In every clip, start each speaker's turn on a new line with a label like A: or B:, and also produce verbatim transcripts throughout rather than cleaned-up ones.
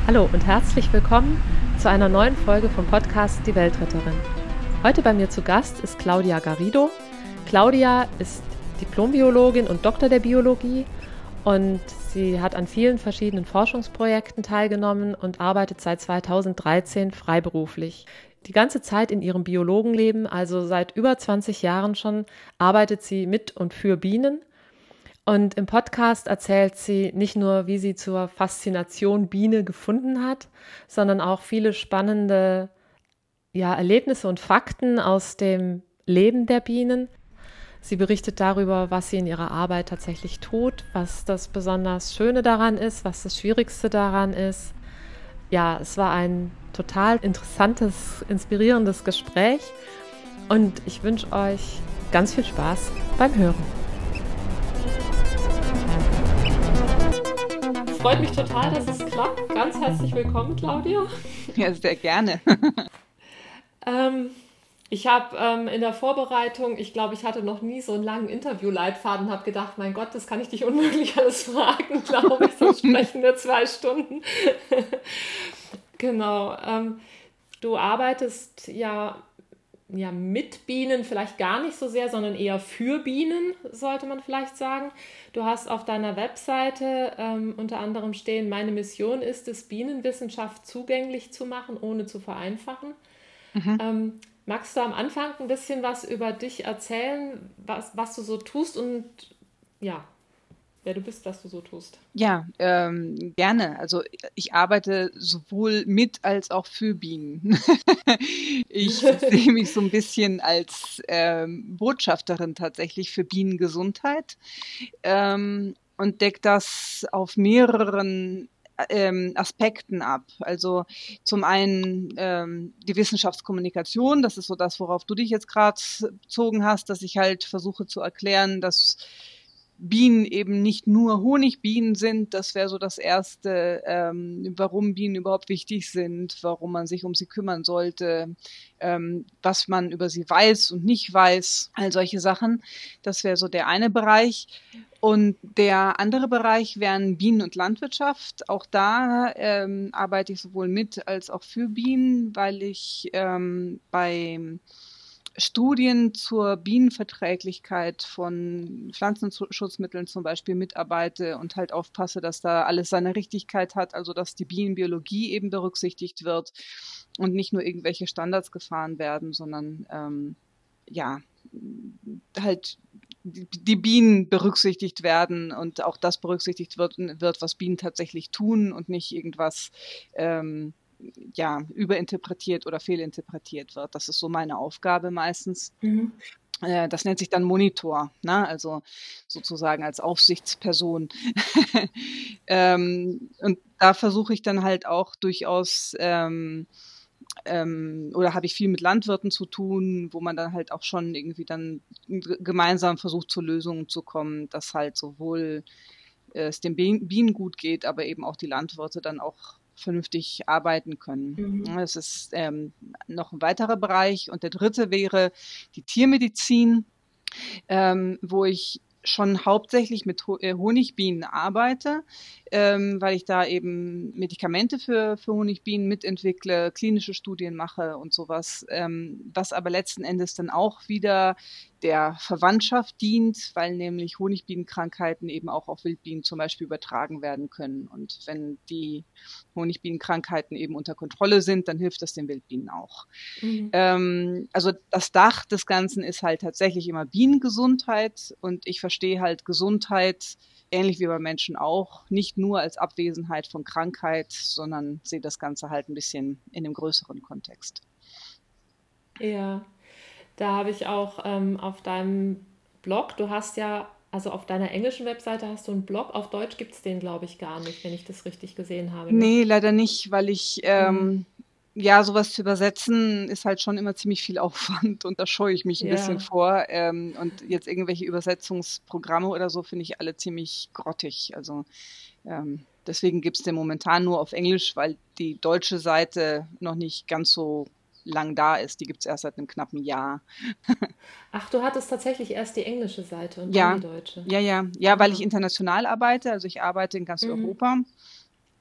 A: Hallo und herzlich willkommen zu einer neuen Folge vom Podcast Die Weltretterin. Heute bei mir zu Gast ist Claudia Garrido. Claudia ist Diplombiologin und Doktor der Biologie und sie hat an vielen verschiedenen Forschungsprojekten teilgenommen und arbeitet seit zweitausenddreizehn freiberuflich. Die ganze Zeit in ihrem Biologenleben, also seit über zwanzig Jahren schon, arbeitet sie mit und für Bienen. Und im Podcast erzählt sie nicht nur, wie sie zur Faszination Biene gefunden hat, sondern auch viele spannende ja, Erlebnisse und Fakten aus dem Leben der Bienen. Sie berichtet darüber, was sie in ihrer Arbeit tatsächlich tut, was das besonders Schöne daran ist, was das Schwierigste daran ist. Ja, es war ein total interessantes, inspirierendes Gespräch und ich wünsche euch ganz viel Spaß beim Hören. Freut mich total, dass es klappt. Ganz herzlich willkommen, Claudia.
B: Ja, sehr gerne.
A: ähm, ich habe ähm, in der Vorbereitung, ich glaube, ich hatte noch nie so einen langen Interviewleitfaden, habe gedacht, mein Gott, das kann ich dich unmöglich alles fragen, glaube ich, sonst sprechen wir zwei Stunden. Genau. Ähm, du arbeitest ja, ja mit Bienen, vielleicht gar nicht so sehr, sondern eher für Bienen, sollte man vielleicht sagen. Du hast auf deiner Webseite ähm, unter anderem stehen, meine Mission ist es, Bienenwissenschaft zugänglich zu machen, ohne zu vereinfachen. Mhm. Ähm, magst du am Anfang ein bisschen was über dich erzählen, was, was du so tust und ja, wer du bist, was du so tust?
B: Ja, ähm, gerne. Also ich arbeite sowohl mit als auch für Bienen. Ich sehe mich so ein bisschen als ähm, Botschafterin tatsächlich für Bienengesundheit ähm, und decke das auf mehreren ähm, Aspekten ab. Also zum einen ähm, die Wissenschaftskommunikation, das ist so das, worauf du dich jetzt gerade bezogen hast, dass ich halt versuche zu erklären, dass Bienen eben nicht nur Honigbienen sind, das wäre so das Erste, ähm, warum Bienen überhaupt wichtig sind, warum man sich um sie kümmern sollte, ähm, was man über sie weiß und nicht weiß, all solche Sachen. Das wäre so der eine Bereich. Und der andere Bereich wären Bienen und Landwirtschaft. Auch da ähm, arbeite ich sowohl mit als auch für Bienen, weil ich ähm, bei Studien zur Bienenverträglichkeit von Pflanzenschutzmitteln zum Beispiel mitarbeite und halt aufpasse, dass da alles seine Richtigkeit hat, also dass die Bienenbiologie eben berücksichtigt wird und nicht nur irgendwelche Standards gefahren werden, sondern ähm, ja, halt die Bienen berücksichtigt werden und auch das berücksichtigt wird, wird was Bienen tatsächlich tun und nicht irgendwas ähm, ja, überinterpretiert oder fehlinterpretiert wird. Das ist so meine Aufgabe meistens. Mhm. Äh, das nennt sich dann Monitor, ne? Also sozusagen als Aufsichtsperson. ähm, und da versuche ich dann halt auch durchaus ähm, ähm, oder habe ich viel mit Landwirten zu tun, wo man dann halt auch schon irgendwie dann gemeinsam versucht, zu Lösungen zu kommen, dass halt sowohl äh, es den Bienen gut geht, aber eben auch die Landwirte dann auch vernünftig arbeiten können. Mhm. Das ist ähm, noch ein weiterer Bereich. Und der dritte wäre die Tiermedizin, ähm, wo ich schon hauptsächlich mit Honigbienen arbeite, ähm, weil ich da eben Medikamente für, für Honigbienen mitentwickle, klinische Studien mache und sowas, ähm, was aber letzten Endes dann auch wieder der Verwandtschaft dient, weil nämlich Honigbienenkrankheiten eben auch auf Wildbienen zum Beispiel übertragen werden können. Und wenn die Honigbienenkrankheiten eben unter Kontrolle sind, dann hilft das den Wildbienen auch. Mhm. Ähm, also das Dach des Ganzen ist halt tatsächlich immer Bienengesundheit und ich verstehe halt Gesundheit, ähnlich wie bei Menschen auch, nicht nur als Abwesenheit von Krankheit, sondern sehe das Ganze halt ein bisschen in einem größeren Kontext.
A: Ja, da habe ich auch ähm, auf deinem Blog, du hast ja, also auf deiner englischen Webseite hast du einen Blog, auf Deutsch gibt es den, glaube ich, gar nicht, wenn ich das richtig gesehen habe. Ne?
B: Nee, leider nicht, weil ich, ähm, mhm. ja, sowas zu übersetzen ist halt schon immer ziemlich viel Aufwand und da scheue ich mich ein ja. bisschen vor. Ähm, und jetzt irgendwelche Übersetzungsprogramme oder so finde ich alle ziemlich grottig. Also ähm, deswegen gibt es den momentan nur auf Englisch, weil die deutsche Seite noch nicht ganz so lang da ist. Die gibt es erst seit einem knappen Jahr.
A: Ach, du hattest tatsächlich erst die englische Seite und
B: ja,
A: dann die deutsche.
B: Ja, ja, ja, weil ich international arbeite. Also ich arbeite in ganz mhm. Europa.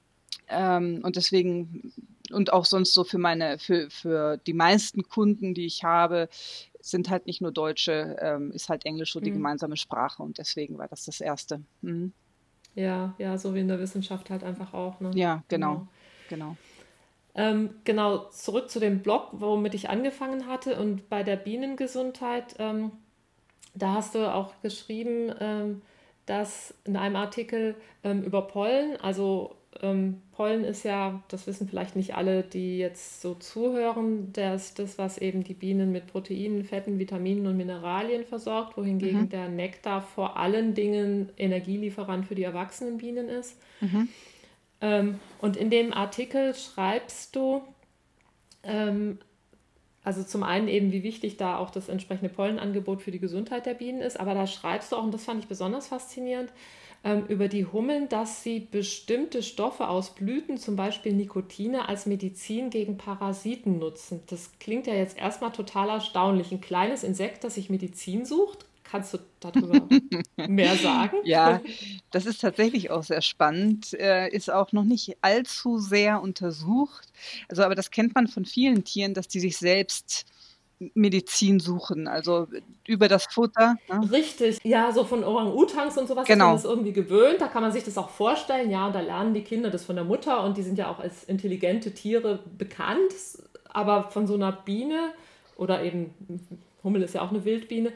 B: Ähm, und deswegen, und auch sonst so für meine, für, für die meisten Kunden, die ich habe, sind halt nicht nur Deutsche, ähm, ist halt Englisch so die
A: Mhm.
B: gemeinsame Sprache und deswegen war das das Erste. Mhm.
A: Ja, ja, so wie in der Wissenschaft halt einfach auch, ne?
B: Ja, genau,
A: Genau.
B: genau.
A: Ähm, genau, zurück zu dem Blog, womit ich angefangen hatte und bei der Bienengesundheit, ähm, da hast du auch geschrieben, ähm, dass in einem Artikel ähm, über Pollen, also ähm, Pollen ist ja, das wissen vielleicht nicht alle, die jetzt so zuhören, das das, was eben die Bienen mit Proteinen, Fetten, Vitaminen und Mineralien versorgt,
B: Mhm.
A: wohingegen der Nektar vor allen Dingen Energielieferant für die erwachsenen Bienen ist.
B: Mhm.
A: Ähm, und in dem Artikel schreibst du, ähm, also zum einen eben, wie wichtig da auch das entsprechende Pollenangebot für die Gesundheit der Bienen ist, aber da schreibst du auch, und das fand ich besonders faszinierend, ähm, über die Hummeln, dass sie bestimmte Stoffe aus Blüten, zum Beispiel Nikotine, als Medizin gegen Parasiten nutzen. Das klingt ja jetzt erstmal total erstaunlich. Ein kleines Insekt, das sich Medizin sucht. Kannst du darüber mehr sagen?
B: Ja, das ist tatsächlich auch sehr spannend, äh, ist auch noch nicht allzu sehr untersucht. Also, aber das kennt man von vielen Tieren, dass die sich selbst Medizin suchen, also über das Futter, ne?
A: Richtig, ja, so von Orang-Utans und sowas ist man das
B: Genau.
A: irgendwie gewöhnt. Da kann man sich das auch vorstellen. Ja, und da lernen die Kinder das von der Mutter und die sind ja auch als intelligente Tiere bekannt. Aber von so einer Biene oder eben Hummel ist ja auch eine Wildbiene,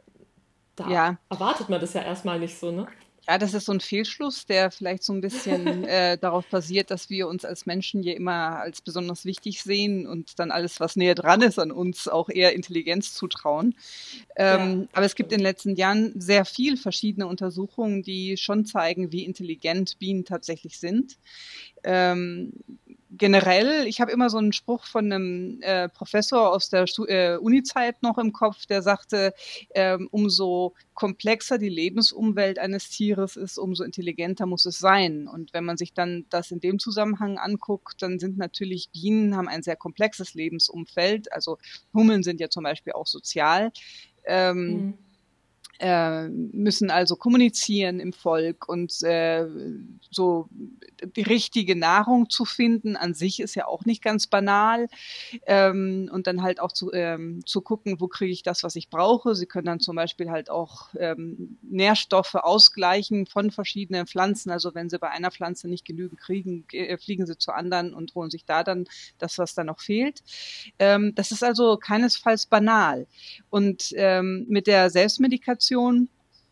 A: da
B: Ja.
A: erwartet man das ja erstmal nicht so, ne?
B: Ja, das ist so ein Fehlschluss, der vielleicht so ein bisschen, äh, darauf basiert, dass wir uns als Menschen ja immer als besonders wichtig sehen und dann alles, was näher dran ist an uns, auch eher Intelligenz zutrauen.
A: Ja,
B: Ähm, aber
A: das
B: es gibt in
A: stimmt.
B: den letzten Jahren sehr viel verschiedene Untersuchungen, die schon zeigen, wie intelligent Bienen tatsächlich sind. Ähm, generell, ich habe immer so einen Spruch von einem äh, Professor aus der Stu äh, Uni-Zeit noch im Kopf, der sagte, ähm, umso komplexer die Lebensumwelt eines Tieres ist, umso intelligenter muss es sein. Und wenn man sich dann das in dem Zusammenhang anguckt, dann sind natürlich Bienen, haben ein sehr komplexes Lebensumfeld. Also Hummeln sind ja zum Beispiel auch sozial. Ähm,
A: Mhm.
B: äh, müssen also kommunizieren im Volk und äh, so die richtige Nahrung zu finden an sich ist ja auch nicht ganz banal. Ähm, und dann halt auch zu, ähm, zu gucken, wo kriege ich das, was ich brauche. Sie können dann zum Beispiel halt auch ähm, Nährstoffe ausgleichen von verschiedenen Pflanzen. Also wenn sie bei einer Pflanze nicht genügend kriegen, äh, fliegen sie zur anderen und holen sich da dann das, was da noch fehlt. Ähm, das ist also keinesfalls banal. Und ähm, mit der Selbstmedikation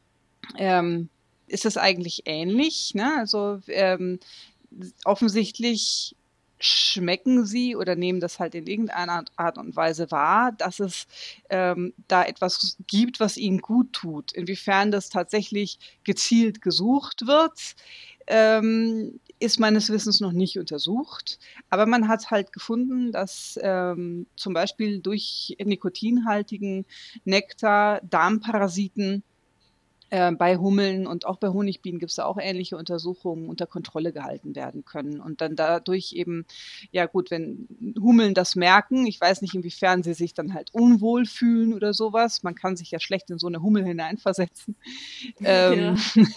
B: ähm, ist es eigentlich ähnlich. Ne? Also ähm, offensichtlich schmecken sie oder nehmen das halt in irgendeiner Art und Weise wahr, dass es ähm, da etwas gibt, was ihnen gut tut. Inwiefern das tatsächlich gezielt gesucht wird, ähm, ist meines Wissens noch nicht untersucht. Aber man hat halt gefunden, dass ähm, zum Beispiel durch nikotinhaltigen Nektar Darmparasiten äh, bei Hummeln und auch bei Honigbienen gibt es da auch ähnliche Untersuchungen unter Kontrolle gehalten werden können. Und dann dadurch eben, ja gut, wenn Hummeln das merken, ich weiß nicht, inwiefern sie sich dann halt unwohl fühlen oder sowas, man kann sich ja schlecht in so eine Hummel hineinversetzen, ähm,
A: Ja.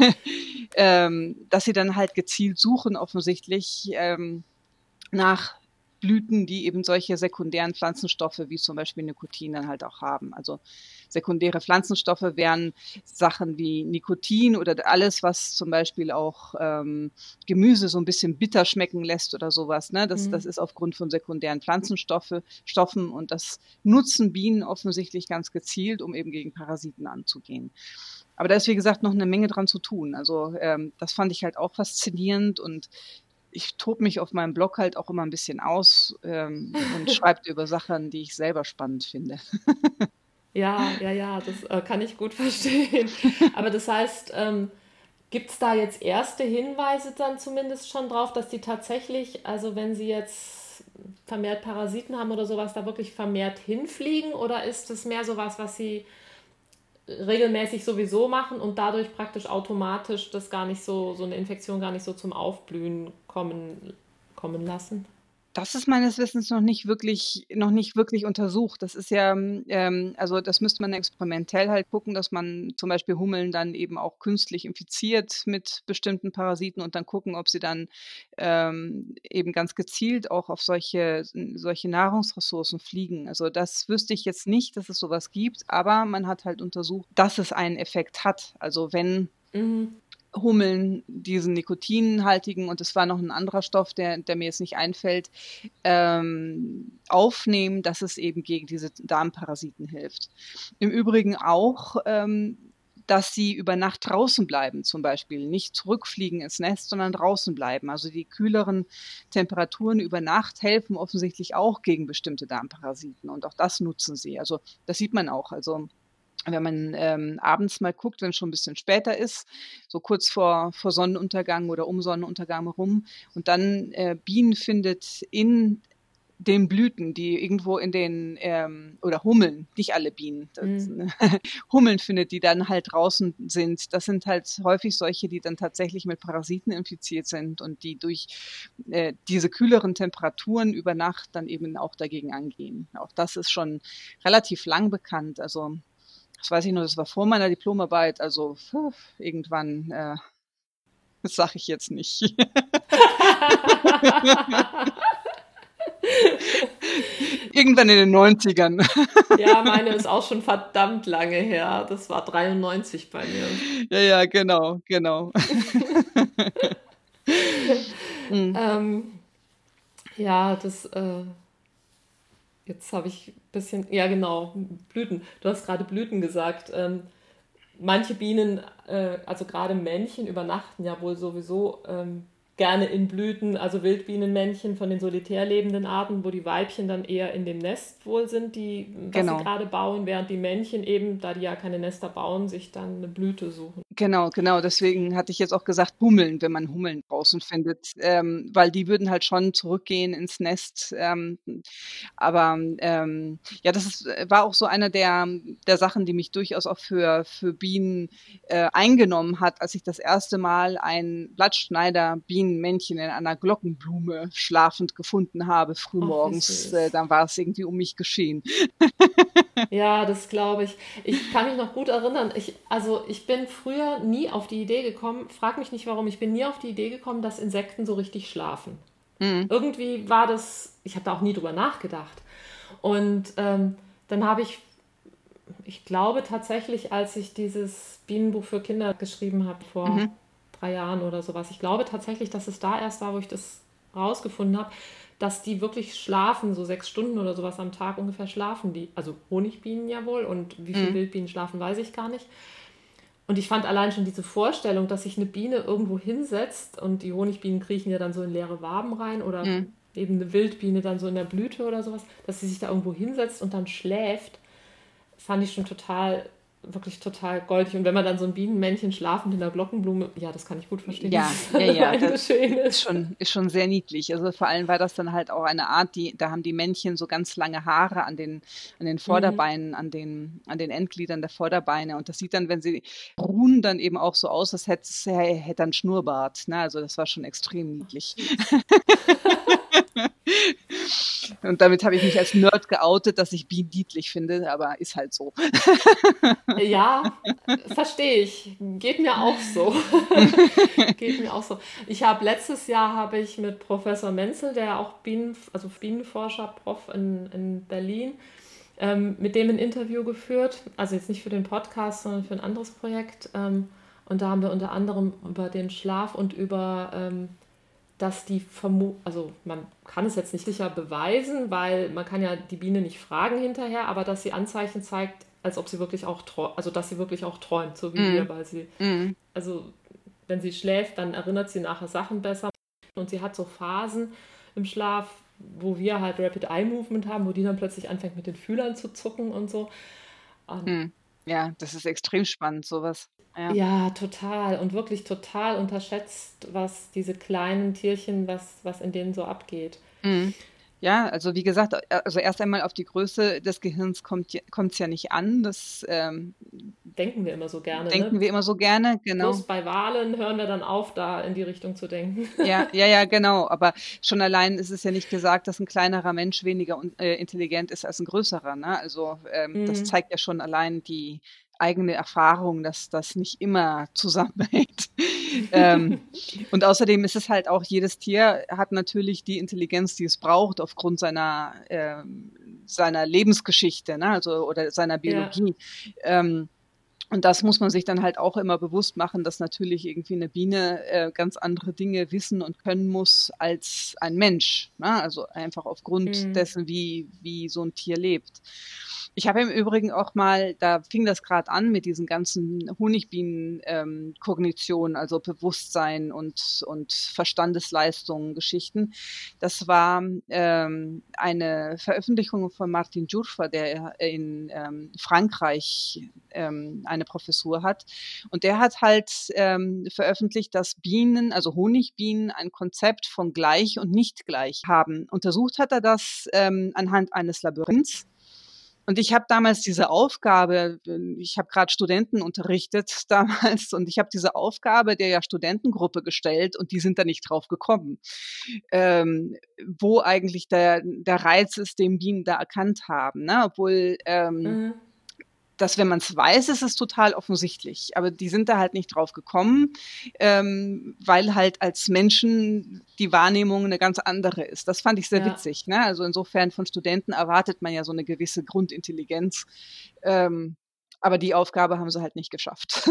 B: ähm, dass sie dann halt gezielt suchen offensichtlich ähm, nach Blüten, die eben solche sekundären Pflanzenstoffe wie zum Beispiel Nikotin dann halt auch haben. Also sekundäre Pflanzenstoffe wären Sachen wie Nikotin oder alles, was zum Beispiel auch ähm, Gemüse so ein bisschen bitter schmecken lässt oder sowas. Ne? Das, das
A: Mhm.
B: ist aufgrund von sekundären Pflanzenstoffe, Stoffen und das nutzen Bienen offensichtlich ganz gezielt, um eben gegen Parasiten anzugehen. Aber da ist, wie gesagt, noch eine Menge dran zu tun. Also ähm, das fand ich halt auch faszinierend und ich tobe mich auf meinem Blog halt auch immer ein bisschen aus ähm, und schreibe über Sachen, die ich selber spannend finde.
A: Ja, ja, ja, das äh, kann ich gut verstehen. Aber das heißt, ähm, gibt es da jetzt erste Hinweise dann zumindest schon drauf, dass die tatsächlich, also wenn sie jetzt vermehrt Parasiten haben oder sowas, da wirklich vermehrt hinfliegen? Oder ist es mehr sowas, was sie regelmäßig sowieso machen und dadurch praktisch automatisch das gar nicht so, so eine Infektion gar nicht so zum Aufblühen kommen, kommen lassen?
B: Das ist meines Wissens noch nicht wirklich noch nicht wirklich untersucht. Das ist ja, ähm also, das müsste man experimentell halt gucken, dass man zum Beispiel Hummeln dann eben auch künstlich infiziert mit bestimmten Parasiten und dann gucken, ob sie dann, ähm, eben ganz gezielt auch auf solche solche Nahrungsressourcen fliegen. Also, das wüsste ich jetzt nicht, dass es so was gibt, aber man hat halt untersucht, dass es einen Effekt hat. Also, wenn
A: Mhm.
B: Hummeln diesen nikotinhaltigen und es war noch ein anderer Stoff, der der mir jetzt nicht einfällt, ähm, aufnehmen, dass es eben gegen diese Darmparasiten hilft. Im Übrigen auch, ähm, dass sie über Nacht draußen bleiben zum Beispiel, nicht zurückfliegen ins Nest, sondern draußen bleiben. Also, die kühleren Temperaturen über Nacht helfen offensichtlich auch gegen bestimmte Darmparasiten und auch das nutzen sie. Also, das sieht man auch. Also, wenn man, ähm, abends mal guckt, wenn's schon 'n bisschen später ist, so kurz vor vor Sonnenuntergang oder um Sonnenuntergang rum und dann, äh, Bienen findet in den Blüten, die irgendwo in den, ähm oder Hummeln, nicht alle Bienen, das
A: Mhm.
B: ne, Hummeln findet, die dann halt draußen sind. Das sind halt häufig solche, die dann tatsächlich mit Parasiten infiziert sind und die durch, äh, diese kühleren Temperaturen über Nacht dann eben auch dagegen angehen. Auch das ist schon relativ lang bekannt. Also, das weiß ich nur, das war vor meiner Diplomarbeit, also irgendwann, äh das sage ich jetzt nicht. Irgendwann in den Neunzigern.
A: Ja, meine ist auch schon verdammt lange her. Das war dreiundneunzig bei mir.
B: Ja, ja, genau, genau. Mhm.
A: Ähm, ja, das, äh jetzt habe ich ein bisschen ja genau, Blüten. Du hast gerade Blüten gesagt. Ähm, manche Bienen, äh, also gerade Männchen, übernachten ja wohl sowieso ähm, gerne in Blüten, also Wildbienenmännchen von den solitär lebenden Arten, wo die Weibchen dann eher in dem Nest wohl sind, die, was sie
B: Genau.
A: gerade bauen, während die Männchen eben, da die ja keine Nester bauen, sich dann eine Blüte suchen.
B: Genau, genau. Deswegen hatte ich jetzt auch gesagt Hummeln, wenn man Hummeln draußen findet, ähm, weil die würden halt schon zurückgehen ins Nest. Ähm, aber, ähm, ja, das ist äh, war auch so einer der der Sachen, die mich durchaus auch für für Bienen, äh, eingenommen hat, als ich das erste Mal ein Blattschneider-Bienenmännchen in einer Glockenblume schlafend gefunden habe
A: Ach, wie
B: frühmorgens. Äh,
A: süß.
B: dann war es irgendwie um mich geschehen.
A: Ja, das glaube ich. Ich kann mich noch gut erinnern. Ich, also ich bin früher nie auf die Idee gekommen, frag mich nicht warum, ich bin nie auf die Idee gekommen, dass Insekten so richtig schlafen.
B: Mhm.
A: Irgendwie war das, ich habe da auch nie drüber nachgedacht. Und ähm, dann habe ich, ich glaube tatsächlich, als ich dieses Bienenbuch für Kinder geschrieben habe vor
B: Mhm.
A: drei Jahren oder sowas, ich glaube tatsächlich, dass es da erst war, wo ich das rausgefunden habe, dass die wirklich schlafen, so sechs Stunden oder sowas am Tag ungefähr schlafen die. Also Honigbienen ja wohl und wie viel
B: Mhm.
A: Wildbienen schlafen, weiß ich gar nicht. Und ich fand allein schon diese Vorstellung, dass sich eine Biene irgendwo hinsetzt und die Honigbienen kriechen ja dann so in leere Waben rein oder
B: Mhm.
A: eben eine Wildbiene dann so in der Blüte oder sowas, dass sie sich da irgendwo hinsetzt und dann schläft, fand ich schon total, wirklich total goldig. Und wenn man dann so ein Bienenmännchen schlafend in der Glockenblume, ja, das kann ich gut verstehen, dass
B: Ja,
A: es
B: ja,
A: dann
B: ja,
A: allein
B: das
A: geschehen
B: ist
A: ist.
B: schon ist schon sehr niedlich. Also, vor allem war das dann halt auch eine Art, die da haben die Männchen so ganz lange Haare an den an den
A: Mhm.
B: Vorderbeinen, an den an den Endgliedern der Vorderbeine und das sieht dann, wenn sie ruhen, dann eben auch so aus, als hätte es hä hätte er 'n Schnurrbart, ne? Also, das war schon extrem niedlich.
A: Süß.
B: Und damit habe ich mich als Nerd geoutet, dass ich Bienen niedlich finde, aber ist halt so.
A: Ja, verstehe ich. Geht mir auch so. Geht mir auch so. Ich habe letztes Jahr habe ich mit Professor Menzel, der auch Bienen, also Bienenforscher, Prof in, in Berlin, ähm, mit dem ein Interview geführt. Also jetzt nicht für den Podcast, sondern für ein anderes Projekt. Ähm, und da haben wir unter anderem über den Schlaf und über ähm, dass die vermu also man kann es jetzt nicht sicher beweisen, weil man kann ja die Biene nicht fragen hinterher, aber dass sie Anzeichen zeigt, als ob sie wirklich auch träumt, also dass sie wirklich auch träumt, so wie wir,
B: Mhm.
A: weil sie,
B: Mhm.
A: also wenn sie schläft, dann erinnert sie nachher Sachen besser und sie hat so Phasen im Schlaf, wo wir halt Rapid Eye Movement haben, wo die dann plötzlich anfängt mit den Fühlern zu zucken und so. Und
B: Mhm. Ja, das ist extrem spannend, so was. Ja.
A: ja, total und wirklich total unterschätzt, was diese kleinen Tierchen, was, was in denen so abgeht.
B: Mhm. Ja, also wie gesagt, also erst einmal auf die Größe des Gehirns kommt es ja nicht an. Das ähm,
A: Denken wir immer so gerne, ne?
B: denken wir immer so gerne,
A: Bloß
B: genau.
A: bei Wahlen hören wir dann auf, da in die Richtung zu denken.
B: Ja, ja, ja, genau. Aber schon allein ist es ja nicht gesagt, dass ein kleinerer Mensch weniger un- äh, intelligent ist als ein größerer. Ne? Also ähm, das
A: Mhm.
B: zeigt ja schon allein die eigene Erfahrung, dass das nicht immer zusammenhängt. ähm, und außerdem ist es halt auch, jedes Tier hat natürlich die Intelligenz, die es braucht, aufgrund seiner, ähm, seiner Lebensgeschichte, ne? Also oder seiner
A: Ja,
B: Biologie. Ähm, und das muss man sich dann halt auch immer bewusst machen, dass natürlich irgendwie eine Biene äh, ganz andere Dinge wissen und können muss als ein Mensch. Ne? Also einfach aufgrund
A: mhm.
B: dessen, wie, wie so ein Tier lebt. Ich habe im Übrigen auch mal, da fing das gerade an mit diesen ganzen Honigbienen-Kognitionen, ähm, also Bewusstsein und, und Verstandesleistungen, Geschichten. Das war ähm, eine Veröffentlichung von Martin Djurfa, der in ähm, Frankreich ähm, eine Professur hat. Und der hat halt ähm, veröffentlicht, dass Bienen, also Honigbienen, ein Konzept von gleich und nicht gleich haben. Untersucht hat er das ähm, anhand eines Labyrinths. Und ich habe damals diese Aufgabe, ich habe gerade Studenten unterrichtet damals und ich habe diese Aufgabe der ja Studentengruppe gestellt und die sind da nicht drauf gekommen, ähm, wo eigentlich der, der Reiz ist, den Bienen da erkannt haben. Ne? Obwohl ähm,
A: Mhm.
B: dass, wenn man es weiß, ist es total offensichtlich. Aber die sind da halt nicht drauf gekommen, ähm, weil halt als Menschen die Wahrnehmung eine ganz andere ist. Das fand ich sehr
A: Ja.
B: witzig. Ne? Also insofern von Studenten erwartet man ja so eine gewisse Grundintelligenz. Ähm, aber die Aufgabe haben sie halt nicht geschafft.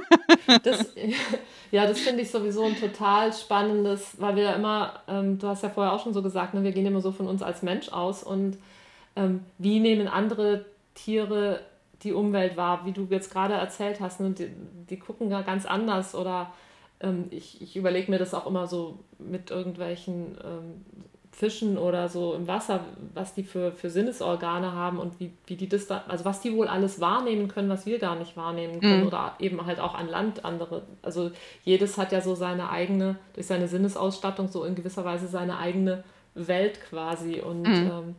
A: Das, ja, das finde ich sowieso ein total spannendes, weil wir ja immer, ähm, du hast ja vorher auch schon so gesagt, ne, wir gehen immer so von uns als Mensch aus und ähm, wie nehmen andere Tiere die Umwelt wahr, wie du jetzt gerade erzählt hast, ne, die, die gucken ja ganz anders oder ähm, ich, ich überlege mir das auch immer so mit irgendwelchen ähm, Fischen oder so im Wasser, was die für, für Sinnesorgane haben und wie, wie die das da, also was die wohl alles wahrnehmen können, was wir gar nicht wahrnehmen können
B: Mm,
A: oder eben halt auch an Land andere. Also jedes hat ja so seine eigene, durch seine Sinnesausstattung so in gewisser Weise seine eigene Welt quasi und
B: mm.
A: ähm,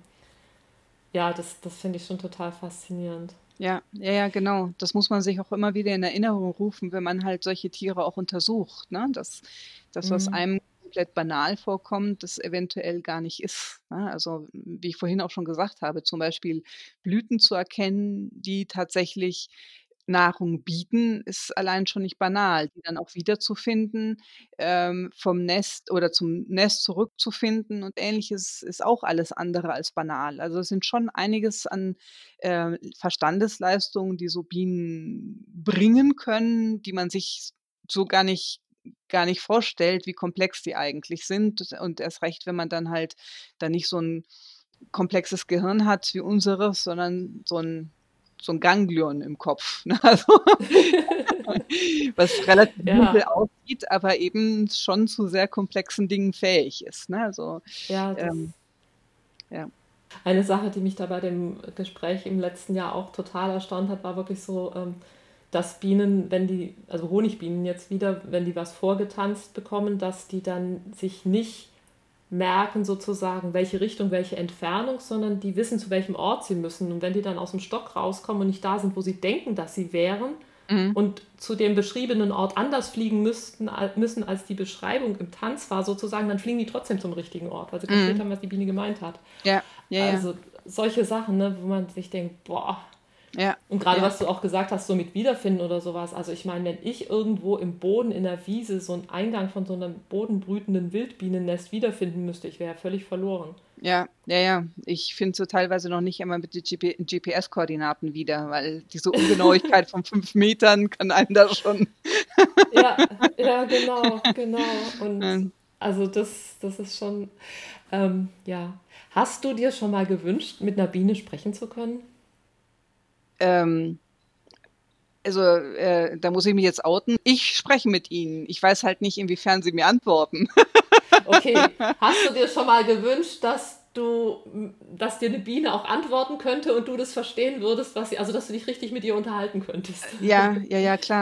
A: ja, das, das finde ich schon total faszinierend.
B: Ja, ja, ja, genau. Das muss man sich auch immer wieder in Erinnerung rufen, wenn man halt solche Tiere auch untersucht, ne? Dass das, was
A: Mhm.
B: einem komplett banal vorkommt, das eventuell gar nicht ist. Ne? Also, wie ich vorhin auch schon gesagt habe, zum Beispiel Blüten zu erkennen, die tatsächlich Nahrung bieten, ist allein schon nicht banal. Die dann auch wiederzufinden, ähm, vom Nest oder zum Nest zurückzufinden und Ähnliches ist auch alles andere als banal. Also, es sind schon einiges an äh, Verstandesleistungen, die so Bienen bringen können, die man sich so gar nicht gar nicht vorstellt, wie komplex die eigentlich sind. Und erst recht, wenn man dann halt da nicht so ein komplexes Gehirn hat wie unseres, sondern so ein so 'n Ganglion im Kopf, ne? Also, was relativ simpel
A: Ja,
B: aussieht, aber eben schon zu sehr komplexen Dingen fähig ist, ne? Also,
A: ja, das
B: ähm, ja.
A: eine Sache, die mich da bei dem Gespräch im letzten Jahr auch total erstaunt hat, war wirklich so, ähm, dass Bienen, wenn die, also Honigbienen jetzt wieder, wenn die was vorgetanzt bekommen, dass die dann sich nicht merken sozusagen, welche Richtung, welche Entfernung, sondern die wissen, zu welchem Ort sie müssen. Und wenn die dann aus dem Stock rauskommen und nicht da sind, wo sie denken, dass sie wären
B: Mhm.
A: und zu dem beschriebenen Ort anders fliegen müssten, müssen, als die Beschreibung im Tanz war sozusagen, dann fliegen die trotzdem zum richtigen Ort, weil sie kapiert
B: Mhm.
A: haben, was die Biene gemeint hat.
B: Ja, ja, ja.
A: Also solche Sachen, ne, wo man sich denkt, boah.
B: Ja,
A: Und gerade
B: ja.
A: was du auch gesagt hast, so mit Wiederfinden oder sowas. Also ich meine, wenn ich irgendwo im Boden in der Wiese so einen Eingang von so einem bodenbrütenden Wildbienennest wiederfinden müsste, ich wäre völlig verloren.
B: Ja, ja, ja. Ich finde so teilweise noch nicht einmal mit den G P G P S-Koordinaten wieder, weil diese Ungenauigkeit von fünf Metern kann einen da schon.
A: Ja, ja, genau, genau. Und
B: Ähm,
A: also das, das ist schon, ähm, ja. Hast du dir schon mal gewünscht, mit einer Biene sprechen zu können?
B: ähm, also, äh, da muss ich mich jetzt outen. Ich spreche mit ihnen. Ich weiß halt nicht, inwiefern sie mir antworten.
A: Okay, hast du dir schon mal gewünscht, dass du, dass dir eine Biene auch antworten könnte und du das verstehen würdest, was sie, also dass du dich richtig mit ihr unterhalten könntest?
B: Ja, ja, ja, klar.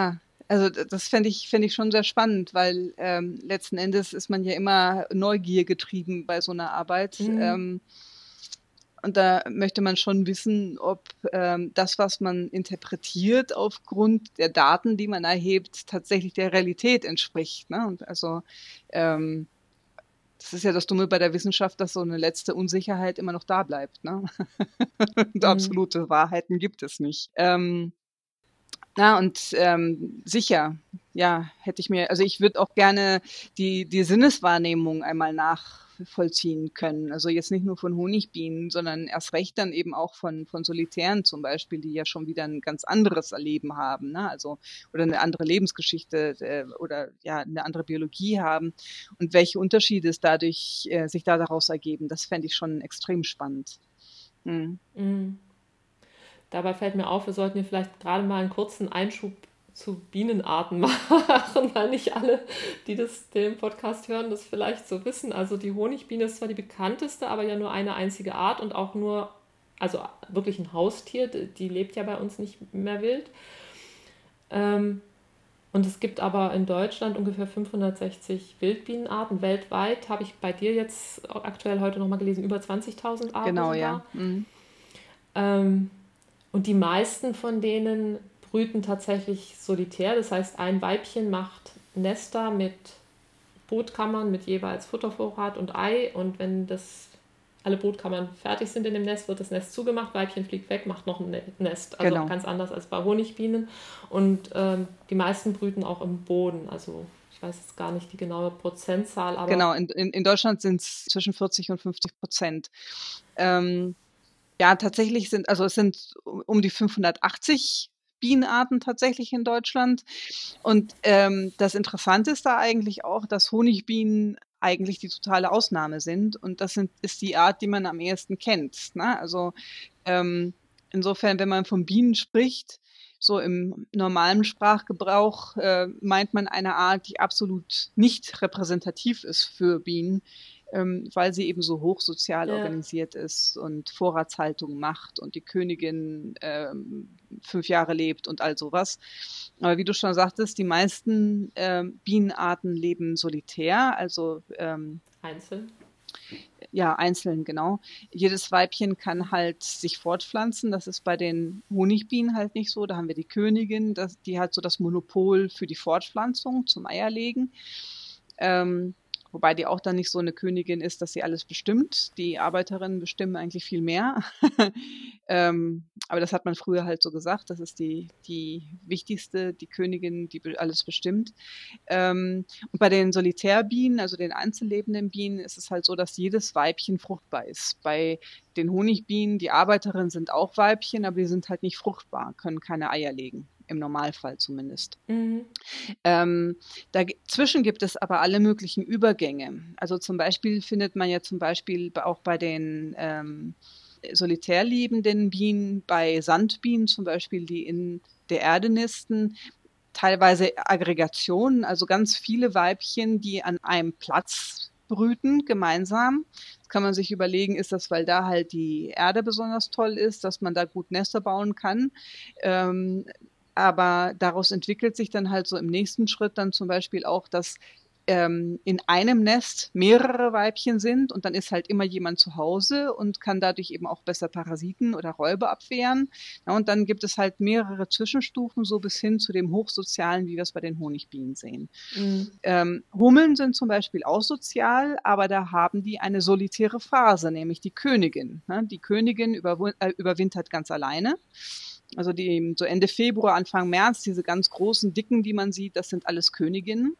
B: Also d- das fände ich, fände ich schon sehr spannend, weil ähm, letzten Endes ist man ja immer Neugier getrieben bei so einer Arbeit.
A: Mhm.
B: Ähm, und da möchte man schon wissen, ob ähm, das, was man interpretiert aufgrund der Daten, die man erhebt, tatsächlich der Realität entspricht. Ne? Und also ähm, das ist ja das Dumme bei der Wissenschaft, dass so eine letzte Unsicherheit immer noch da bleibt. Ne? Und
A: Mhm.
B: absolute Wahrheiten gibt es nicht. Ähm, na, und ähm, sicher, ja, hätte ich mir, also ich würde auch gerne die, die Sinneswahrnehmung einmal nachvollziehen können. Also jetzt nicht nur von Honigbienen, sondern erst recht dann eben auch von, von Solitären zum Beispiel, die ja schon wieder ein ganz anderes Erleben haben, ne? Also, oder eine andere Lebensgeschichte äh, oder ja, eine andere Biologie haben. Und welche Unterschiede es dadurch äh, sich da daraus ergeben, das fände ich schon extrem spannend. Hm.
A: Mhm. Dabei fällt mir auf, wir sollten hier vielleicht gerade mal einen kurzen Einschub zu Bienenarten machen, weil nicht alle, die das, den Podcast hören, das vielleicht so wissen. Also die Honigbiene ist zwar die bekannteste, aber ja nur eine einzige Art und auch nur, also wirklich ein Haustier, die lebt ja bei uns nicht mehr wild. Ähm, und es gibt aber in Deutschland ungefähr fünfhundertsechzig Wildbienenarten. Weltweit habe ich bei dir jetzt aktuell heute nochmal gelesen, über zwanzigtausend Arten
B: Genau, ja.
A: sogar.
B: Hm.
A: Ähm, Und die meisten von denen brüten tatsächlich solitär. Das heißt, ein Weibchen macht Nester mit Brutkammern mit jeweils Futtervorrat und Ei. Und wenn das alle Brutkammern fertig sind in dem Nest, wird das Nest zugemacht, Weibchen fliegt weg, macht noch ein Nest. Also
B: Genau.
A: ganz anders als bei Honigbienen. Und ähm, die meisten brüten auch im Boden. Also ich weiß jetzt gar nicht die genaue Prozentzahl, aber
B: Genau, in, in, in Deutschland sind es zwischen vierzig und fünfzig Prozent. Ähm, ja, tatsächlich sind, also es sind um die fünfhundertachtzig Bienenarten tatsächlich in Deutschland. Und ähm, das Interessante ist da eigentlich auch, dass Honigbienen eigentlich die totale Ausnahme sind. Und das sind, ist die Art, die man am ehesten kennt. Ne? Also ähm, insofern, wenn man von Bienen spricht, so im normalen Sprachgebrauch äh, meint man eine Art, die absolut nicht repräsentativ ist für Bienen, ähm, weil sie eben so hochsozial
A: ja,
B: organisiert ist und Vorratshaltung macht und die Königin ähm, fünf Jahre lebt und all sowas. Aber wie du schon sagtest, die meisten ähm, Bienenarten leben solitär, also ähm,
A: einzeln.
B: ja, einzeln, genau. Jedes Weibchen kann halt sich fortpflanzen. Das ist bei den Honigbienen halt nicht so. Da haben wir die Königin, das, die hat so das Monopol für die Fortpflanzung zum Eierlegen. Ähm, wobei die auch dann nicht so eine Königin ist, dass sie alles bestimmt. Die Arbeiterinnen bestimmen eigentlich viel mehr. ähm, aber das hat man früher halt so gesagt. Das ist die, die wichtigste, die Königin, die alles bestimmt. Ähm, und bei den Solitärbienen, also den einzellebenden Bienen, ist es halt so, dass jedes Weibchen fruchtbar ist. Bei den Honigbienen, die Arbeiterinnen sind auch Weibchen, aber die sind halt nicht fruchtbar, können keine Eier legen. Im Normalfall zumindest.
A: Mhm.
B: Ähm, dazwischen gibt es aber alle möglichen Übergänge. Also zum Beispiel findet man ja zum Beispiel auch bei den ähm, solitär lebenden Bienen, bei Sandbienen zum Beispiel, die in der Erde nisten, teilweise Aggregationen, also ganz viele Weibchen, die an einem Platz brüten, gemeinsam. Das kann man sich überlegen, ist das, weil da halt die Erde besonders toll ist, dass man da gut Nester bauen kann. Ähm, aber daraus entwickelt sich dann halt so im nächsten Schritt dann zum Beispiel auch, dass ähm, in einem Nest mehrere Weibchen sind und dann ist halt immer jemand zu Hause und kann dadurch eben auch besser Parasiten oder Räuber abwehren. Ja, und dann gibt es halt mehrere Zwischenstufen, so bis hin zu dem Hochsozialen, wie wir es bei den Honigbienen sehen.
A: Mhm.
B: Ähm, Hummeln sind zum Beispiel auch sozial, aber da haben die eine solitäre Phase, nämlich die Königin. Ne? Die Königin überw äh, überwintert ganz alleine. Also die so Ende Februar, Anfang März, diese ganz großen, dicken, die man sieht, das sind alles Königinnen.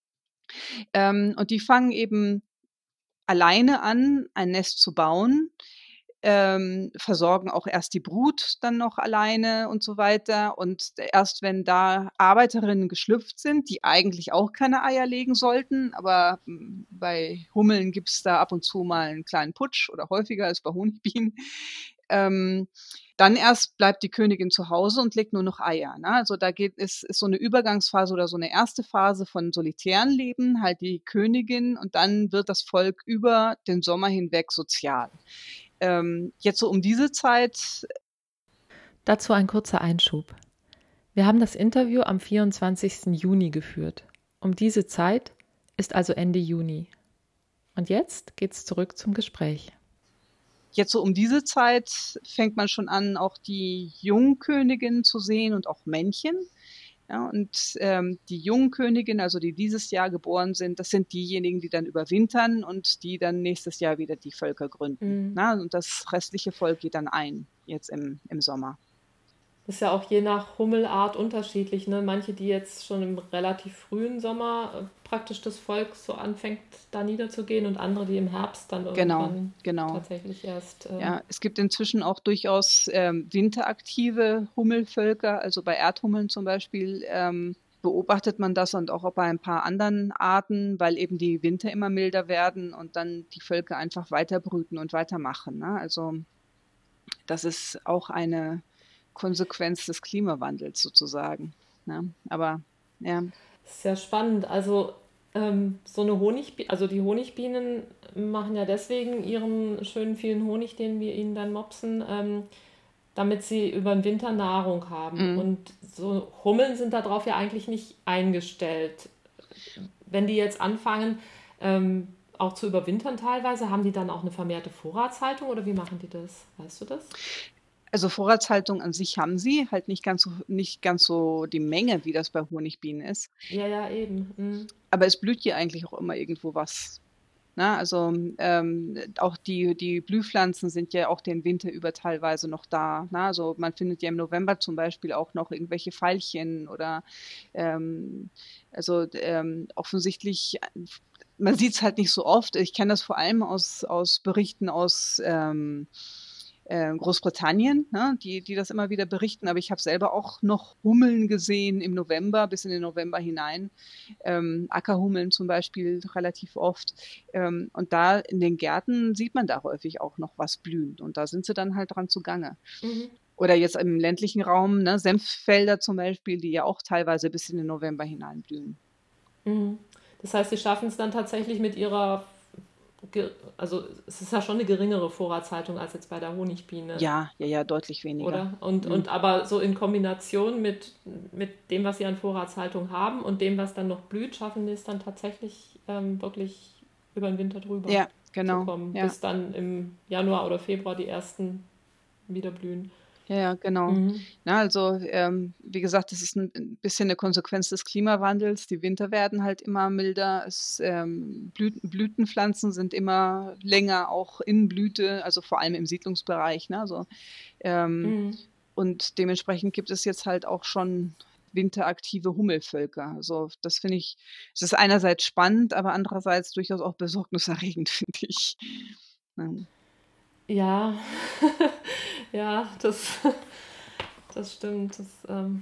B: Ähm, und die fangen eben alleine an, ein Nest zu bauen, ähm, versorgen auch erst die Brut dann noch alleine und so weiter. Und erst wenn da Arbeiterinnen geschlüpft sind, die eigentlich auch keine Eier legen sollten, aber m, bei Hummeln gibt's da ab und zu mal einen kleinen Putsch oder häufiger als bei Honigbienen, ähm, dann erst bleibt die Königin zu Hause und legt nur noch Eier. Ne? Also da geht, ist, ist so eine Übergangsphase oder so eine erste Phase von solitären Leben, halt die Königin und dann wird das Volk über den Sommer hinweg sozial. Ähm, jetzt so um diese Zeit,
A: Dazu ein kurzer Einschub. Wir haben das Interview am vierundzwanzigsten Juni geführt. Um diese Zeit ist also Ende Juni. Und jetzt geht's zurück zum Gespräch.
B: Jetzt so um diese Zeit fängt man schon an, auch die Jungköniginnen zu sehen und auch Männchen. Ja, und ähm, die Jungköniginnen, also die dieses Jahr geboren sind, das sind diejenigen, die dann überwintern und die dann nächstes Jahr wieder die Völker gründen.
A: Mhm.
B: Na, und das restliche Volk geht dann ein, jetzt im, im Sommer.
A: Das ist ja auch je nach Hummelart unterschiedlich, ne? Manche, die jetzt schon im relativ frühen Sommer äh, praktisch das Volk so anfängt, da niederzugehen und andere, die im Herbst dann
B: Genau,
A: irgendwann
B: genau.
A: tatsächlich erst. Ähm,
B: Ja, es gibt inzwischen auch durchaus ähm, winteraktive Hummelvölker, also bei Erdhummeln zum Beispiel ähm, beobachtet man das und auch bei ein paar anderen Arten, weil eben die Winter immer milder werden und dann die Völker einfach weiterbrüten und weitermachen. Ne? Also das ist auch eine Konsequenz des Klimawandels sozusagen. Ne? Aber ja.
A: Sehr spannend. Also ähm, so eine Honigbiene, also die Honigbienen machen ja deswegen ihren schönen vielen Honig, den wir ihnen dann mopsen, ähm, damit sie über den Winter Nahrung haben.
B: Mm.
A: Und so Hummeln sind darauf ja eigentlich nicht eingestellt. Wenn die jetzt anfangen, ähm, auch zu überwintern teilweise, haben die dann auch eine vermehrte Vorratshaltung oder wie machen die das? Weißt du das?
B: Also Vorratshaltung an sich haben sie, halt nicht ganz so, nicht ganz so die Menge, wie das bei Honigbienen ist.
A: Ja, ja, eben. Mhm.
B: Aber es blüht hier eigentlich auch immer irgendwo was. Na, also ähm, auch die, die Blühpflanzen sind ja auch den Winter über teilweise noch da. Na, also man findet ja im November zum Beispiel auch noch irgendwelche Veilchen oder ähm, also ähm, offensichtlich, man sieht es halt nicht so oft. Ich kenne das vor allem aus, aus Berichten aus ähm, äh, Großbritannien, ne, die, die das immer wieder berichten, aber ich habe selber auch noch Hummeln gesehen im November, bis in den November hinein. Ähm, Ackerhummeln zum Beispiel relativ oft. Ähm, und da in den Gärten sieht man da häufig auch noch was blühen. Und da sind sie dann halt dran zugange.
A: Mhm.
B: Oder jetzt im ländlichen Raum, ne, Senffelder zum Beispiel, die ja auch teilweise bis in den November hinein blühen.
A: Mhm. Das heißt, sie schaffen es dann tatsächlich mit ihrer, ge- also es ist ja schon eine geringere Vorratshaltung als jetzt bei der Honigbiene,
B: Ja, ja, ja, deutlich weniger.
A: oder? Und,
B: Mhm.
A: und aber so in Kombination mit, mit dem, was sie an Vorratshaltung haben und dem, was dann noch blüht, schaffen die es dann tatsächlich ähm, wirklich über den Winter drüber
B: Ja,
A: zu
B: genau.
A: kommen,
B: Ja.
A: bis dann im Januar oder Februar die ersten wieder blühen.
B: Ja, ja, genau.
A: Mhm.
B: Na, also, ähm, wie gesagt, das ist ein 'n bisschen eine Konsequenz des Klimawandels. Die Winter werden halt immer milder. Es, ähm, Blüt Blütenpflanzen sind immer länger auch in Blüte, also vor allem im Siedlungsbereich, ne? Also, ähm,
A: Mhm.
B: und dementsprechend gibt es jetzt halt auch schon winteraktive Hummelvölker. Also, das finde ich, es ist einerseits spannend, aber andererseits durchaus auch besorgniserregend, finde ich. Ähm,
A: Ja, ja, das, das stimmt. Das, ähm,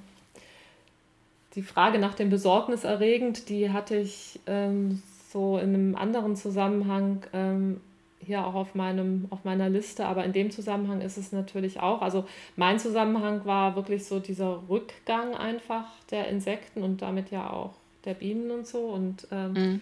A: die Frage nach dem besorgniserregend, die hatte ich ähm, so in einem anderen Zusammenhang ähm, hier auch auf, meinem, auf meiner Liste, aber in dem Zusammenhang ist es natürlich auch. Also mein Zusammenhang war wirklich so dieser Rückgang einfach der Insekten und damit ja auch der Bienen und so. Und ähm,
B: mhm.